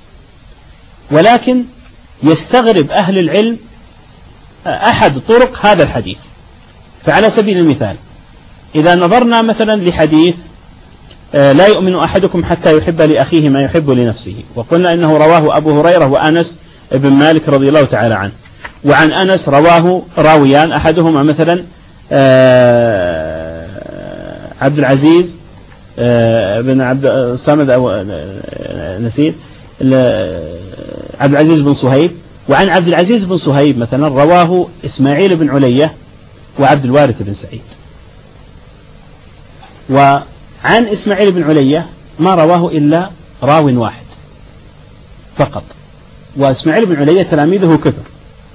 ولكن يستغرب أهل العلم أحد طرق هذا الحديث. فعلى سبيل المثال إذا نظرنا مثلا لحديث لا يؤمن أحدكم حتى يحب لأخيه ما يحب لنفسه، وقلنا إنه رواه أبو هريرة وأنس بن مالك رضي الله تعالى عنه، وعن أنس رواه راويان أحدهما مثلا عبد العزيز بن عبد الصمد أو نسيت عبد العزيز بن صهيب، وعن عبد العزيز بن صهيب مثلا رواه إسماعيل بن علية وعبد الوارث بن سعيد. وعن إسماعيل بن علية ما رواه إلا راو واحد فقط، وإسماعيل بن علية تلاميذه كثر.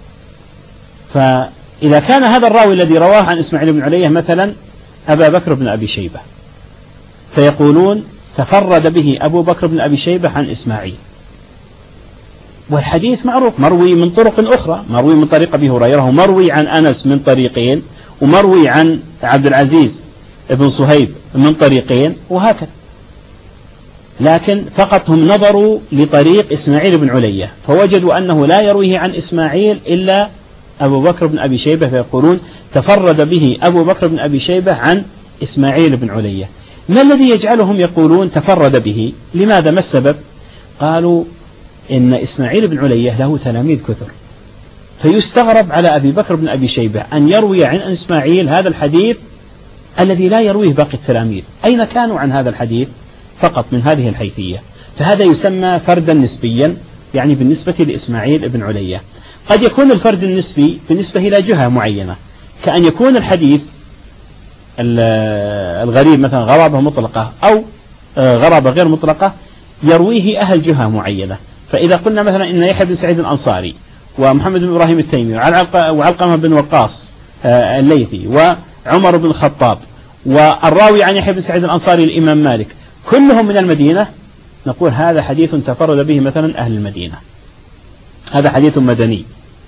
فإذا كان هذا الراوي الذي رواه عن إسماعيل بن علية مثلا أبا بكر بن أبي شيبة، فيقولون تفرد به أبو بكر بن أبي شيبة عن إسماعيل، والحديث معروف مروي من طرق أخرى، مروي من طريق أبي هريرة، ومروي عن أنس من طريقين، ومروي عن عبد العزيز بن صهيب من طريقين، وهكذا. لكن فقط هم نظروا لطريق إسماعيل بن علية فوجدوا أنه لا يرويه عن إسماعيل إلا أبو بكر بن أبي شيبة، فيقولون تفرد به أبو بكر بن أبي شيبة عن إسماعيل بن علية. ما الذي يجعلهم يقولون تفرد به؟ لماذا؟ ما السبب؟ قالوا إن إسماعيل بن علية له تلاميذ كثر، فيستغرب على أبي بكر بن أبي شيبة أن يروي عن إسماعيل هذا الحديث الذي لا يرويه باقي التلاميذ. أين كانوا عن هذا الحديث؟ فقط من هذه الحيثية. فهذا يسمى فردا نسبيا، يعني بالنسبة لإسماعيل بن علية. قد يكون الفرد النسبي بالنسبة إلى جهة معينة، كأن يكون الحديث الغريب مثلا غرابة مطلقة أو غرابة غير مطلقة يرويه أهل جهة معينة. فإذا قلنا مثلا إن يحيى بن سعيد الأنصاري ومحمد بن إبراهيم التيمي وعلقمة بن وقاص الليثي وعمر بن الخطاب والراوي عن يحيى بن سعيد الأنصاري الإمام مالك كلهم من المدينة، نقول هذا حديث تفرد به مثلا أهل المدينة، هذا حديث مدني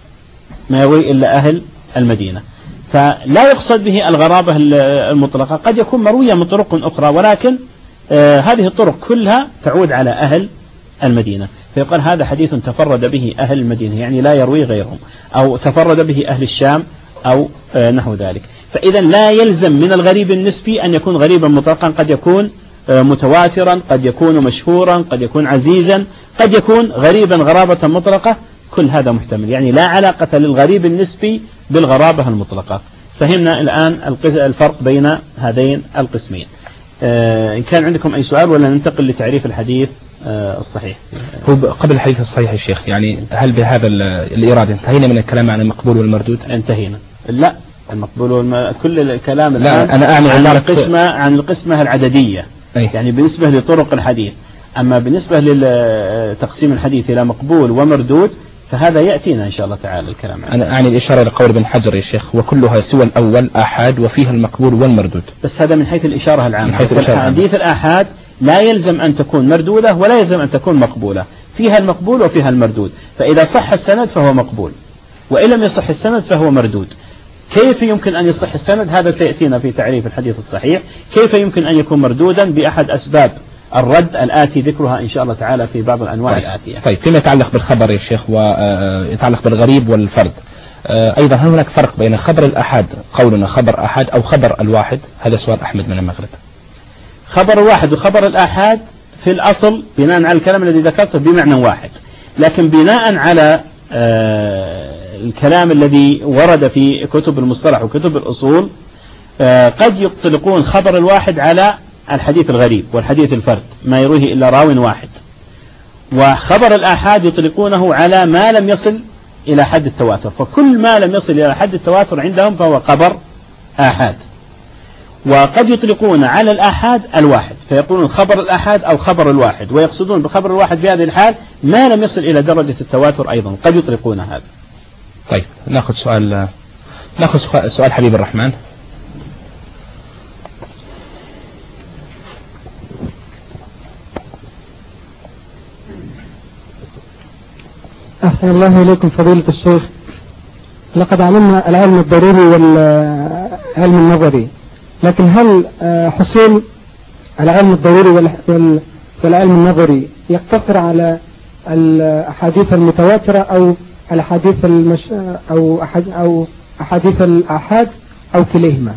ما يروي إلا أهل المدينة. فلا يقصد به الغرابة المطلقة، قد يكون مروية من طرق أخرى، ولكن هذه الطرق كلها تعود على أهل المدينة، فيقال هذا حديث تفرد به أهل المدينة، يعني لا يروي غيرهم، أو تفرد به أهل الشام أو نحو ذلك. فإذا لا يلزم من الغريب النسبي أن يكون غريبا مطلقا، قد يكون متواترا، قد يكون مشهورا، قد يكون عزيزا، قد يكون غريبا غرابة مطلقة، كل هذا محتمل. يعني لا علاقة للغريب النسبي بالغرابة المطلقة. فهمنا الآن الفرق بين هذين القسمين. إن كان عندكم أي سؤال ولا ننتقل لتعريف الحديث الصحيح؟ هو قبل الحديث الصحيح الشيخ، يعني هل بهذا الإرادة انتهينا من الكلام عن المقبول والمردود؟ انتهينا. لا، المقبول كل الكلام لا الآن أنا أعني عن القسمة العددية، يعني بالنسبة لطرق الحديث. أما بالنسبة لتقسيم الحديث إلى مقبول ومردود فهذا يأتينا إن شاء الله تعالى الكلام عنه. أنا أعني الإشارة لقول ابن حجر يا شيخ وكلها سوى الأول آحاد وفيها المقبول والمردود. بس هذا من حيث الإشارة العامة. حديث الآحاد لا يلزم أن تكون مردودة ولا يلزم أن تكون مقبولة، فيها المقبول وفيها المردود. فإذا صح السند فهو مقبول، وإن لم يصح السند فهو مردود. كيف يمكن أن يصح السند؟ هذا سيأتينا في تعريف الحديث الصحيح. كيف يمكن أن يكون مردودا؟ بأحد أسباب الرد الآتي ذكرها إن شاء الله تعالى في بعض الأنواع الآتية. طيب، فيما يتعلق بالخبر يا شيخ ويتعلق بالغريب والفرد، أيضا هل هناك فرق بين خبر الأحد، قولنا خبر أحد، أو خبر الواحد؟ هذا سؤال أحمد من المغرب. خبر الواحد وخبر الآحاد في الأصل بناء على الكلام الذي ذكرته بمعنى واحد، لكن بناء على الكلام الذي ورد في كتب المصطلح وكتب الأصول قد يطلقون خبر الواحد على الحديث الغريب والحديث الفرد ما يرويه إلا راو واحد، وخبر الآحاد يطلقونه على ما لم يصل إلى حد التواتر، فكل ما لم يصل إلى حد التواتر عندهم فهو خبر آحاد. وقد يطلقون على الآحاد الواحد فيقولون خبر الآحاد أو خبر الواحد، ويقصدون بخبر الواحد في هذه الحال ما لم يصل إلى درجة التواتر أيضا، قد يطلقون هذا. طيب نأخذ سؤال حبيب الرحمن. أحسن الله إليكم فضيلة الشيخ. لقد علمنا العلم الضروري والعلم النظري، لكن هل حصول العلم الضروري والعلم النظري يقتصر على الأحاديث المتواترة أو الأحاديث أو أحاديث الآحاد أو كليهما؟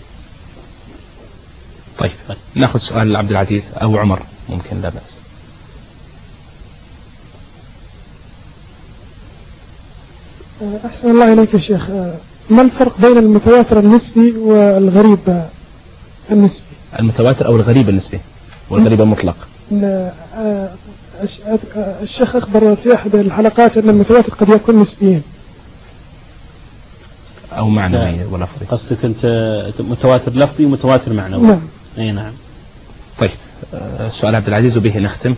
طيب نأخذ سؤال عبد العزيز أو عمر، ممكن لا بأس. أحسن الله إليك يا شيخ، ما الفرق بين المتواتر النسبي والغريب النسبي؟ المتواتر أو الغريب النسبي والغريب المطلق. الشيخ أخبر في أحد الحلقات أن المتواتر قد يكون نسبيا أو معنوي ولفظي. قصدك أنت متواتر لفظي ومتواتر معنوي؟ نعم. أي نعم. طيب سؤال عبد العزيز وبه نختم.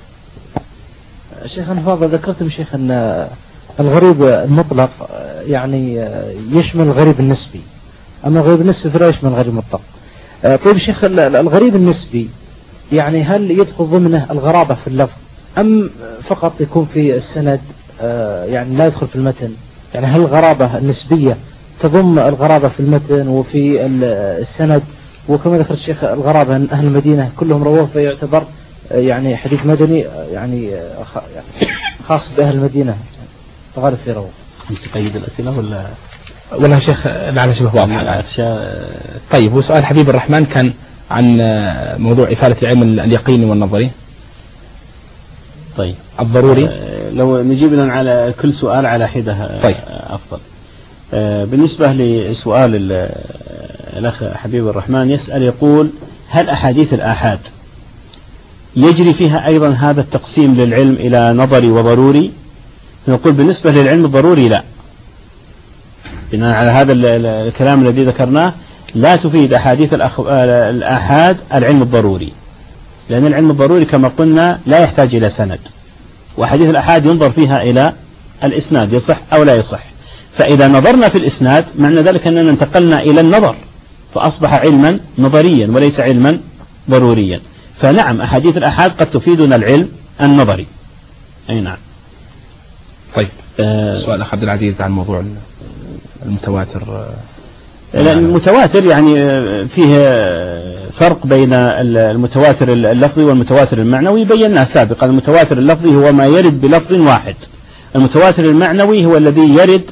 شيخنا فاضل، ذكرتم شيخ أن الغريب المطلق يعني يشمل الغريب النسبي، أما الغريب النسبي فلا يشمل الغريب المطلق. طيب شيخ، الغريب النسبي يعني هل يدخل ضمنه الغرابة في اللفظ أم فقط يكون في السند يعني لا يدخل في المتن؟ يعني هل الغرابة النسبية تضم الغرابة في المتن وفي السند؟ وكما ذكرت الشيخ الغرابة أن أهل المدينة كلهم رواه فيعتبر يعني حديث مدني يعني خاص بأهل المدينة غالب في رواه. أنت تقيد الأسئلة ولا شيخ لعل شبه واضح؟ طيب وسؤال حبيب الرحمن كان عن موضوع إفادة العلم اليقيني والنظري. طيب الضروري لو نجيب لنا على كل سؤال على حدة طيب. أفضل. بالنسبة لسؤال الأخ حبيب الرحمن يسأل يقول: هل أحاديث الآحاد يجري فيها أيضا هذا التقسيم للعلم إلى نظري وضروري؟ نقول بالنسبة للعلم الضروري لا، بناء على هذا الكلام الذي ذكرناه لا تفيد أحاديث الآحاد العلم الضروري، لأن العلم الضروري كما قلنا لا يحتاج إلى سند، وأحاديث الآحاد ينظر فيها إلى الإسناد يصح أو لا يصح. فإذا نظرنا في الإسناد معنى ذلك أننا انتقلنا إلى النظر، فأصبح علما نظريا وليس علما ضروريا. فنعم أحاديث الآحاد قد تفيدنا العلم النظري. أي نعم. طيب سؤال أخ عبد العزيز عن موضوع المتواتر. المتواتر يعني فيه فرق بين المتواتر اللفظي والمتواتر المعنوي، بيناه سابقا. المتواتر اللفظي هو ما يرد بلفظ واحد، المتواتر المعنوي هو الذي يرد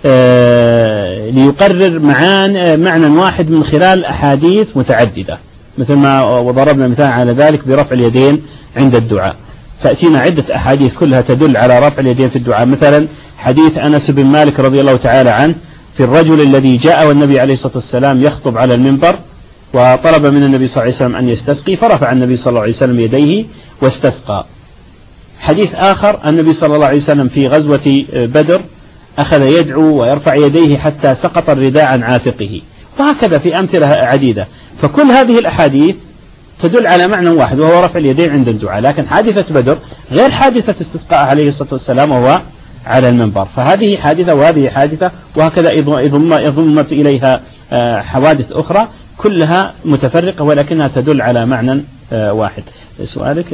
ليقرر معنى واحد من خلال أحاديث متعددة، مثل ما وضربنا مثال على ذلك برفع اليدين عند الدعاء. تأتينا عدة أحاديث كلها تدل على رفع اليدين في الدعاء، مثلا حديث أنس بن مالك رضي الله تعالى عنه في الرجل الذي جاء والنبي عليه الصلاة والسلام يخطب على المنبر وطلب من النبي صلى الله عليه وسلم أن يستسقي، فرفع النبي صلى الله عليه وسلم يديه واستسقى. حديث آخر النبي صلى الله عليه وسلم في غزوة بدر أخذ يدعو ويرفع يديه حتى سقط الرداء عن عاتقه، وهكذا في أمثلة عديدة. فكل هذه الأحاديث تدل على معنى واحد وهو رفع اليدين عند الدعاء، لكن حادثة بدر غير حادثة استسقاء عليه الصلاة والسلام وهو على المنبر، فهذه حادثة وهذه حادثة، وهكذا يضمت إليها حوادث أخرى كلها متفرقة ولكنها تدل على معنى واحد. سؤالك؟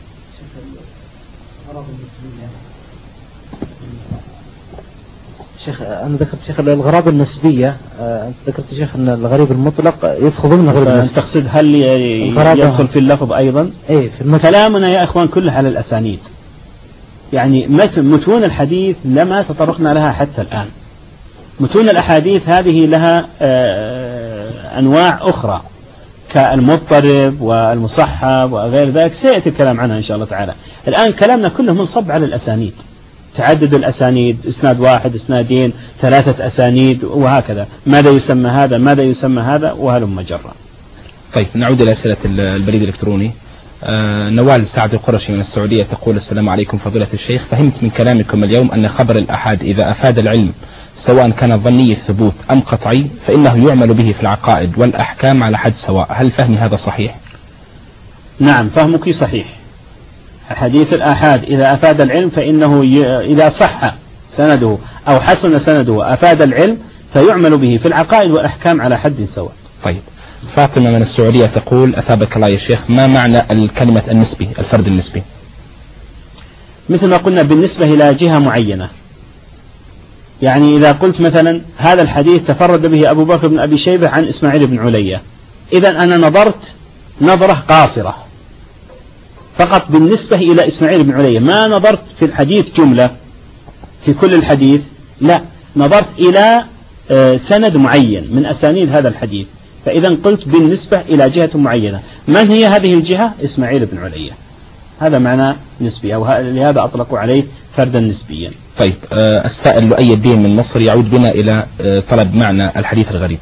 شيخ أنا ذكرت شيخ الغرابة النسبية، أنت ذكرت شيخ أن الغريب المطلق يدخل ضمن الغريب النسبي. تقصد هل يدخل في اللفظ أيضا؟ إيه في المتن. كلامنا يا أخوان كله على الأسانيد، يعني متون الحديث لما تطرقنا لها حتى الآن. متون الأحاديث هذه لها أنواع أخرى كالمضطرب والمصحب وغير ذلك، سيأتي الكلام عنها إن شاء الله تعالى. الآن كلامنا كله منصب على الأسانيد، تعدد الأسانيد، إسناد واحد، إسنادين، 3 أسانيد، وهكذا. ماذا يسمى هذا، ماذا يسمى هذا، وهلم جرا. طيب نعود إلى أسئلة البريد الإلكتروني. نوال سعد القرشي من السعودية تقول: السلام عليكم فضيلة الشيخ، فهمت من كلامكم اليوم أن خبر الأحاد إذا أفاد العلم سواء كان ظني الثبوت أم قطعي فإنه يعمل به في العقائد والأحكام على حد سواء، هل فهمي هذا صحيح؟ نعم، فهمك صحيح. حديث الآحاد إذا أفاد العلم فإنه إذا صح سنده أو حسن سنده وأفاد العلم فيعمل به في العقائد والأحكام على حد سواء. طيب، فاطمة من السعودية تقول: أثابك الله يا شيخ، ما معنى الكلمة النسبي، الفرد النسبي؟ مثل ما قلنا بالنسبة إلى جهة معينة. يعني إذا قلت مثلا هذا الحديث تفرد به أبو بكر بن أبي شيبة عن إسماعيل بن علية، إذا أنا نظرت نظرة قاصرة فقط بالنسبة إلى إسماعيل بن علية، ما نظرت في الحديث جملة في كل الحديث، لا، نظرت إلى سند معين من أسانيد هذا الحديث، فإذا قلت بالنسبة إلى جهة معينة. من هي هذه الجهة؟ إسماعيل بن علية. هذا معنى نسبي، أو لهذا أطلقوا عليه فردا نسبيا. طيب، السائل لؤي الدين من مصر يعود بنا إلى طلب معنى الحديث الغريب.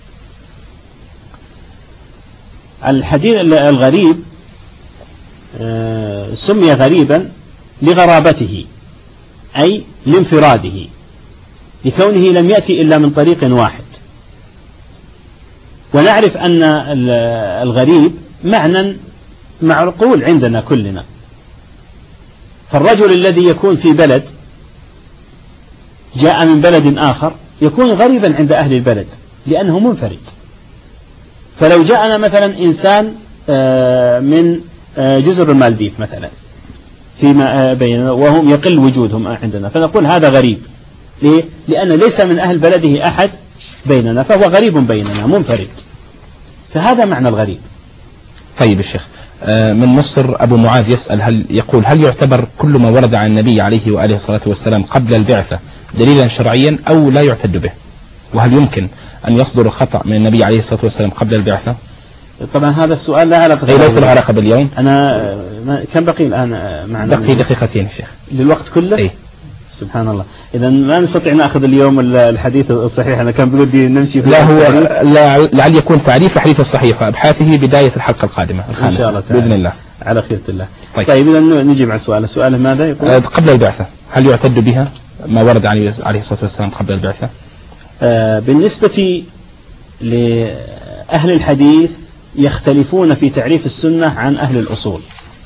الحديث الغريب سمي غريبا لغرابته، أي لانفراده، لكونه لم يأتي إلا من طريق واحد. ونعرف أن الغريب معنى معقول عندنا كلنا. فالرجل الذي يكون في بلد جاء من بلد آخر يكون غريبا عند أهل البلد لأنه منفرد. فلو جاءنا مثلا إنسان من جزر المالديف مثلا فيما بيننا وهم يقل وجودهم عندنا، فنقول هذا غريب. ليه؟ لأن ليس من أهل بلده أحد بيننا، فهو غريب بيننا منفرد. فهذا معنى الغريب. طيب الشيخ، من مصر أبو معاذ يسأل يقول: هل يعتبر كل ما ورد عن النبي عليه وآله الصلاة والسلام قبل البعثة دليلا شرعيا أو لا يعتد به؟ وهل يمكن أن يصدر خطأ من النبي عليه الصلاة والسلام قبل البعثة؟ طبعا هذا السؤال لا علاقة ليس له علاقة باليوم. أنا كم بقي الآن معنا؟ بقي دقيقتين الشيخ للوقت كله. إيه؟ سبحان الله. إذا ما نستطيع نأخذ اليوم الحديث الصحيح. أنا كان بدي نمشي لا هو لعل يكون تعريف الحديث الصحيح وأبحاثه بداية الحلقة القادمة الخامسة إن شاء الله بإذن الله على خيرة الله. طيب إذا نجيب على سؤاله ماذا يقول؟ قبل البعثة هل يعتد بها ما ورد عليه الصلاة والسلام قبل البعثة؟ بالنسبة لأهل الحديث يختلفون في تعريف السنة عن أهل الأصول.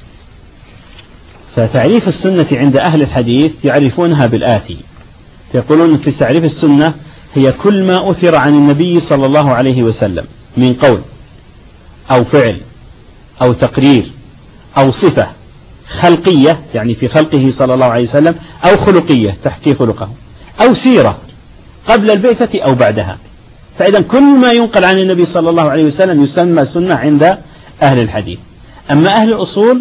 فتعريف السنة عند أهل الحديث يعرفونها بالآتي: يقولون في تعريف السنة هي كل ما أثر عن النبي صلى الله عليه وسلم من قول أو فعل أو تقرير أو صفة خلقية، يعني في خلقه صلى الله عليه وسلم، أو خلقية تحكي خلقه، أو سيرة قبل البعثة أو بعدها. فإذا كل ما ينقل عن النبي صلى الله عليه وسلم يسمى سنة عند أهل الحديث. أما أهل الأصول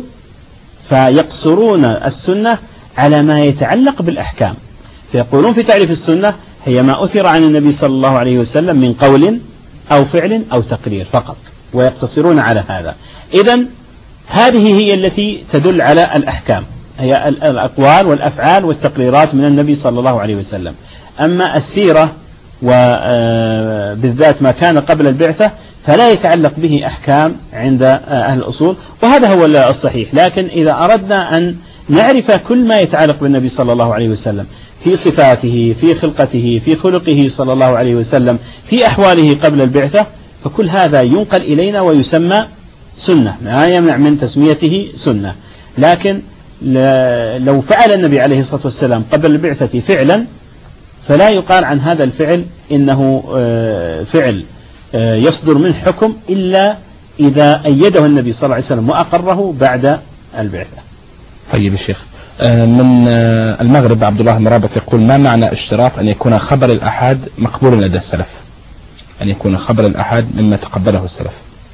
فيقصرون السنة على ما يتعلق بالأحكام، فيقولون في تعريف السنة هي ما أثر عن النبي صلى الله عليه وسلم من قول أو فعل أو تقرير فقط، ويقتصرون على هذا. إذن هذه هي التي تدل على الأحكام، هي الأقوال والأفعال والتقريرات من النبي صلى الله عليه وسلم. أما السيرة وبالذات ما كان قبل البعثة فلا يتعلق به أحكام عند أهل الأصول، وهذا هو الصحيح. لكن إذا أردنا أن نعرف كل ما يتعلق بالنبي صلى الله عليه وسلم في صفاته، في خلقته، في خلقه صلى الله عليه وسلم، في أحواله قبل البعثة، فكل هذا ينقل إلينا ويسمى سنة، ما يمنع من تسميته سنة. لكن لو فعل النبي عليه الصلاة والسلام قبل البعثة فعلا فلا يقال عن هذا الفعل إنه فعل يصدر منه حكم إلا إذا أيده النبي صلى الله عليه وسلم وأقره بعد البعثة. طيب الشيخ، من المغرب عبد الله مرابط يقول: ما معنى اشتراط أن يكون خبر الأحاد مقبول لدى السلف؟ أن يكون خبر الأحاد مما تقبله السلف،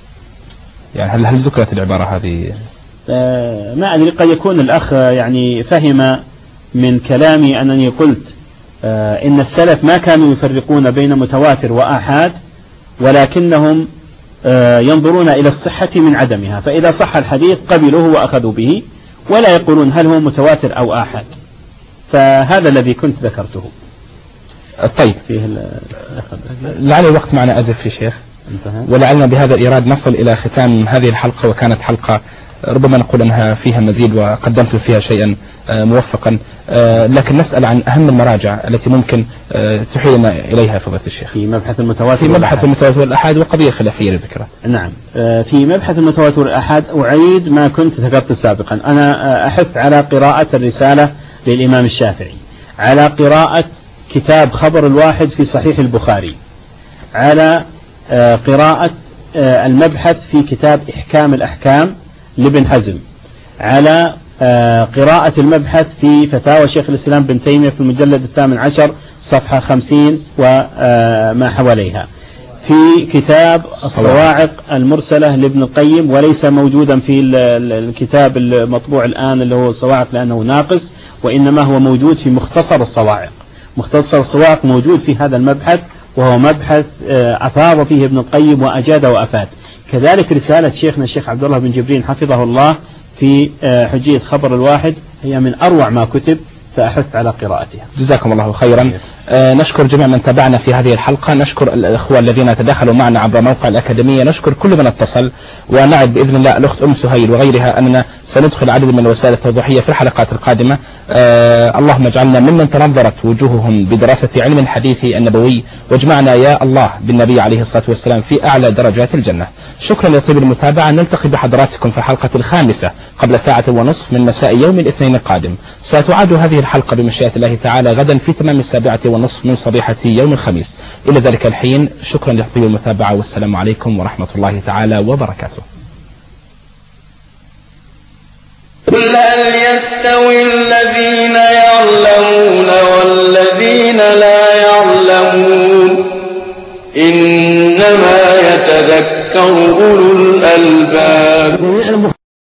يعني هل ذكرت العبارة هذه؟ ما أدري، قد يكون الأخ يعني فهم من كلامي أنني قلت إن السلف ما كانوا يفرقون بين متواتر وآحاد، ولكنهم ينظرون إلى الصحة من عدمها، فإذا صح الحديث قبلوه وأخذوا به، ولا يقولون هل هو متواتر أو آحاد. فهذا الذي كنت ذكرته. طيب، لعل الوقت معنا أزف يا شيخ، ولعلنا بهذا الإيراد نصل إلى ختام هذه الحلقة، وكانت حلقة ربما نقول أنها فيها مزيد وقدمت فيها شيئا موفقا، لكن نسأل عن أهم المراجع التي ممكن تحيلنا إليها فضيلة الشيخ في مبحث المتواتر في مبحث المتواتر والأحاد وقضية خلافية ذكرت. نعم، في مبحث المتواتر والأحاد أعيد ما كنت ذكرت سابقا. أنا أحث على قراءة الرسالة للإمام الشافعي، على قراءة كتاب خبر الواحد في صحيح البخاري، على قراءة المبحث في كتاب إحكام الأحكام لابن حزم، على قراءة المبحث في فتاوى شيخ الإسلام بن تيمية في المجلد 18 صفحة 50 وما حواليها، في كتاب الصواعق المرسلة لابن القيم وليس موجودا في الكتاب المطبوع الآن اللي هو الصواعق لأنه ناقص، وإنما هو موجود في مختصر الصواعق. مختصر الصواعق موجود في هذا المبحث، وهو مبحث أفاض فيه ابن القيم وأجاد وأفاد. كذلك رسالة شيخنا الشيخ عبد الله بن جبرين حفظه الله في حجية خبر الواحد هي من أروع ما كتب، فأحث على قراءتها. جزاكم الله خيرا. نشكر جميع من تابعنا في هذه الحلقة، نشكر الأخوة الذين تداخلوا معنا عبر موقع الأكاديمية، نشكر كل من اتصل، ونعد بإذن الله الأخت أم سهيل وغيرها أننا سندخل عدد من الوسائل التوضيحية في الحلقات القادمة. اللهم اجعلنا ممن تنظرت وجوههم بدراسة علم الحديث النبوي، واجمعنا يا الله بالنبي عليه الصلاة والسلام في أعلى درجات الجنة. شكرا لطيب المتابعة، نلتقي بحضراتكم في الحلقة الخامسة قبل ساعة ونصف من مساء يوم الاثنين القادم. ستعاد هذه الحلقة بمشيئة الله تعالى غدا في تمام 7:30 من صبيحة يوم الخميس. إلى ذلك الحين شكرا لطيب المتابعة، والسلام عليكم ورحمة الله تعالى وبركاته. قل هل يستوي الذين يعلمون والذين لا يعلمون إنما يتذكر أولو الألباب.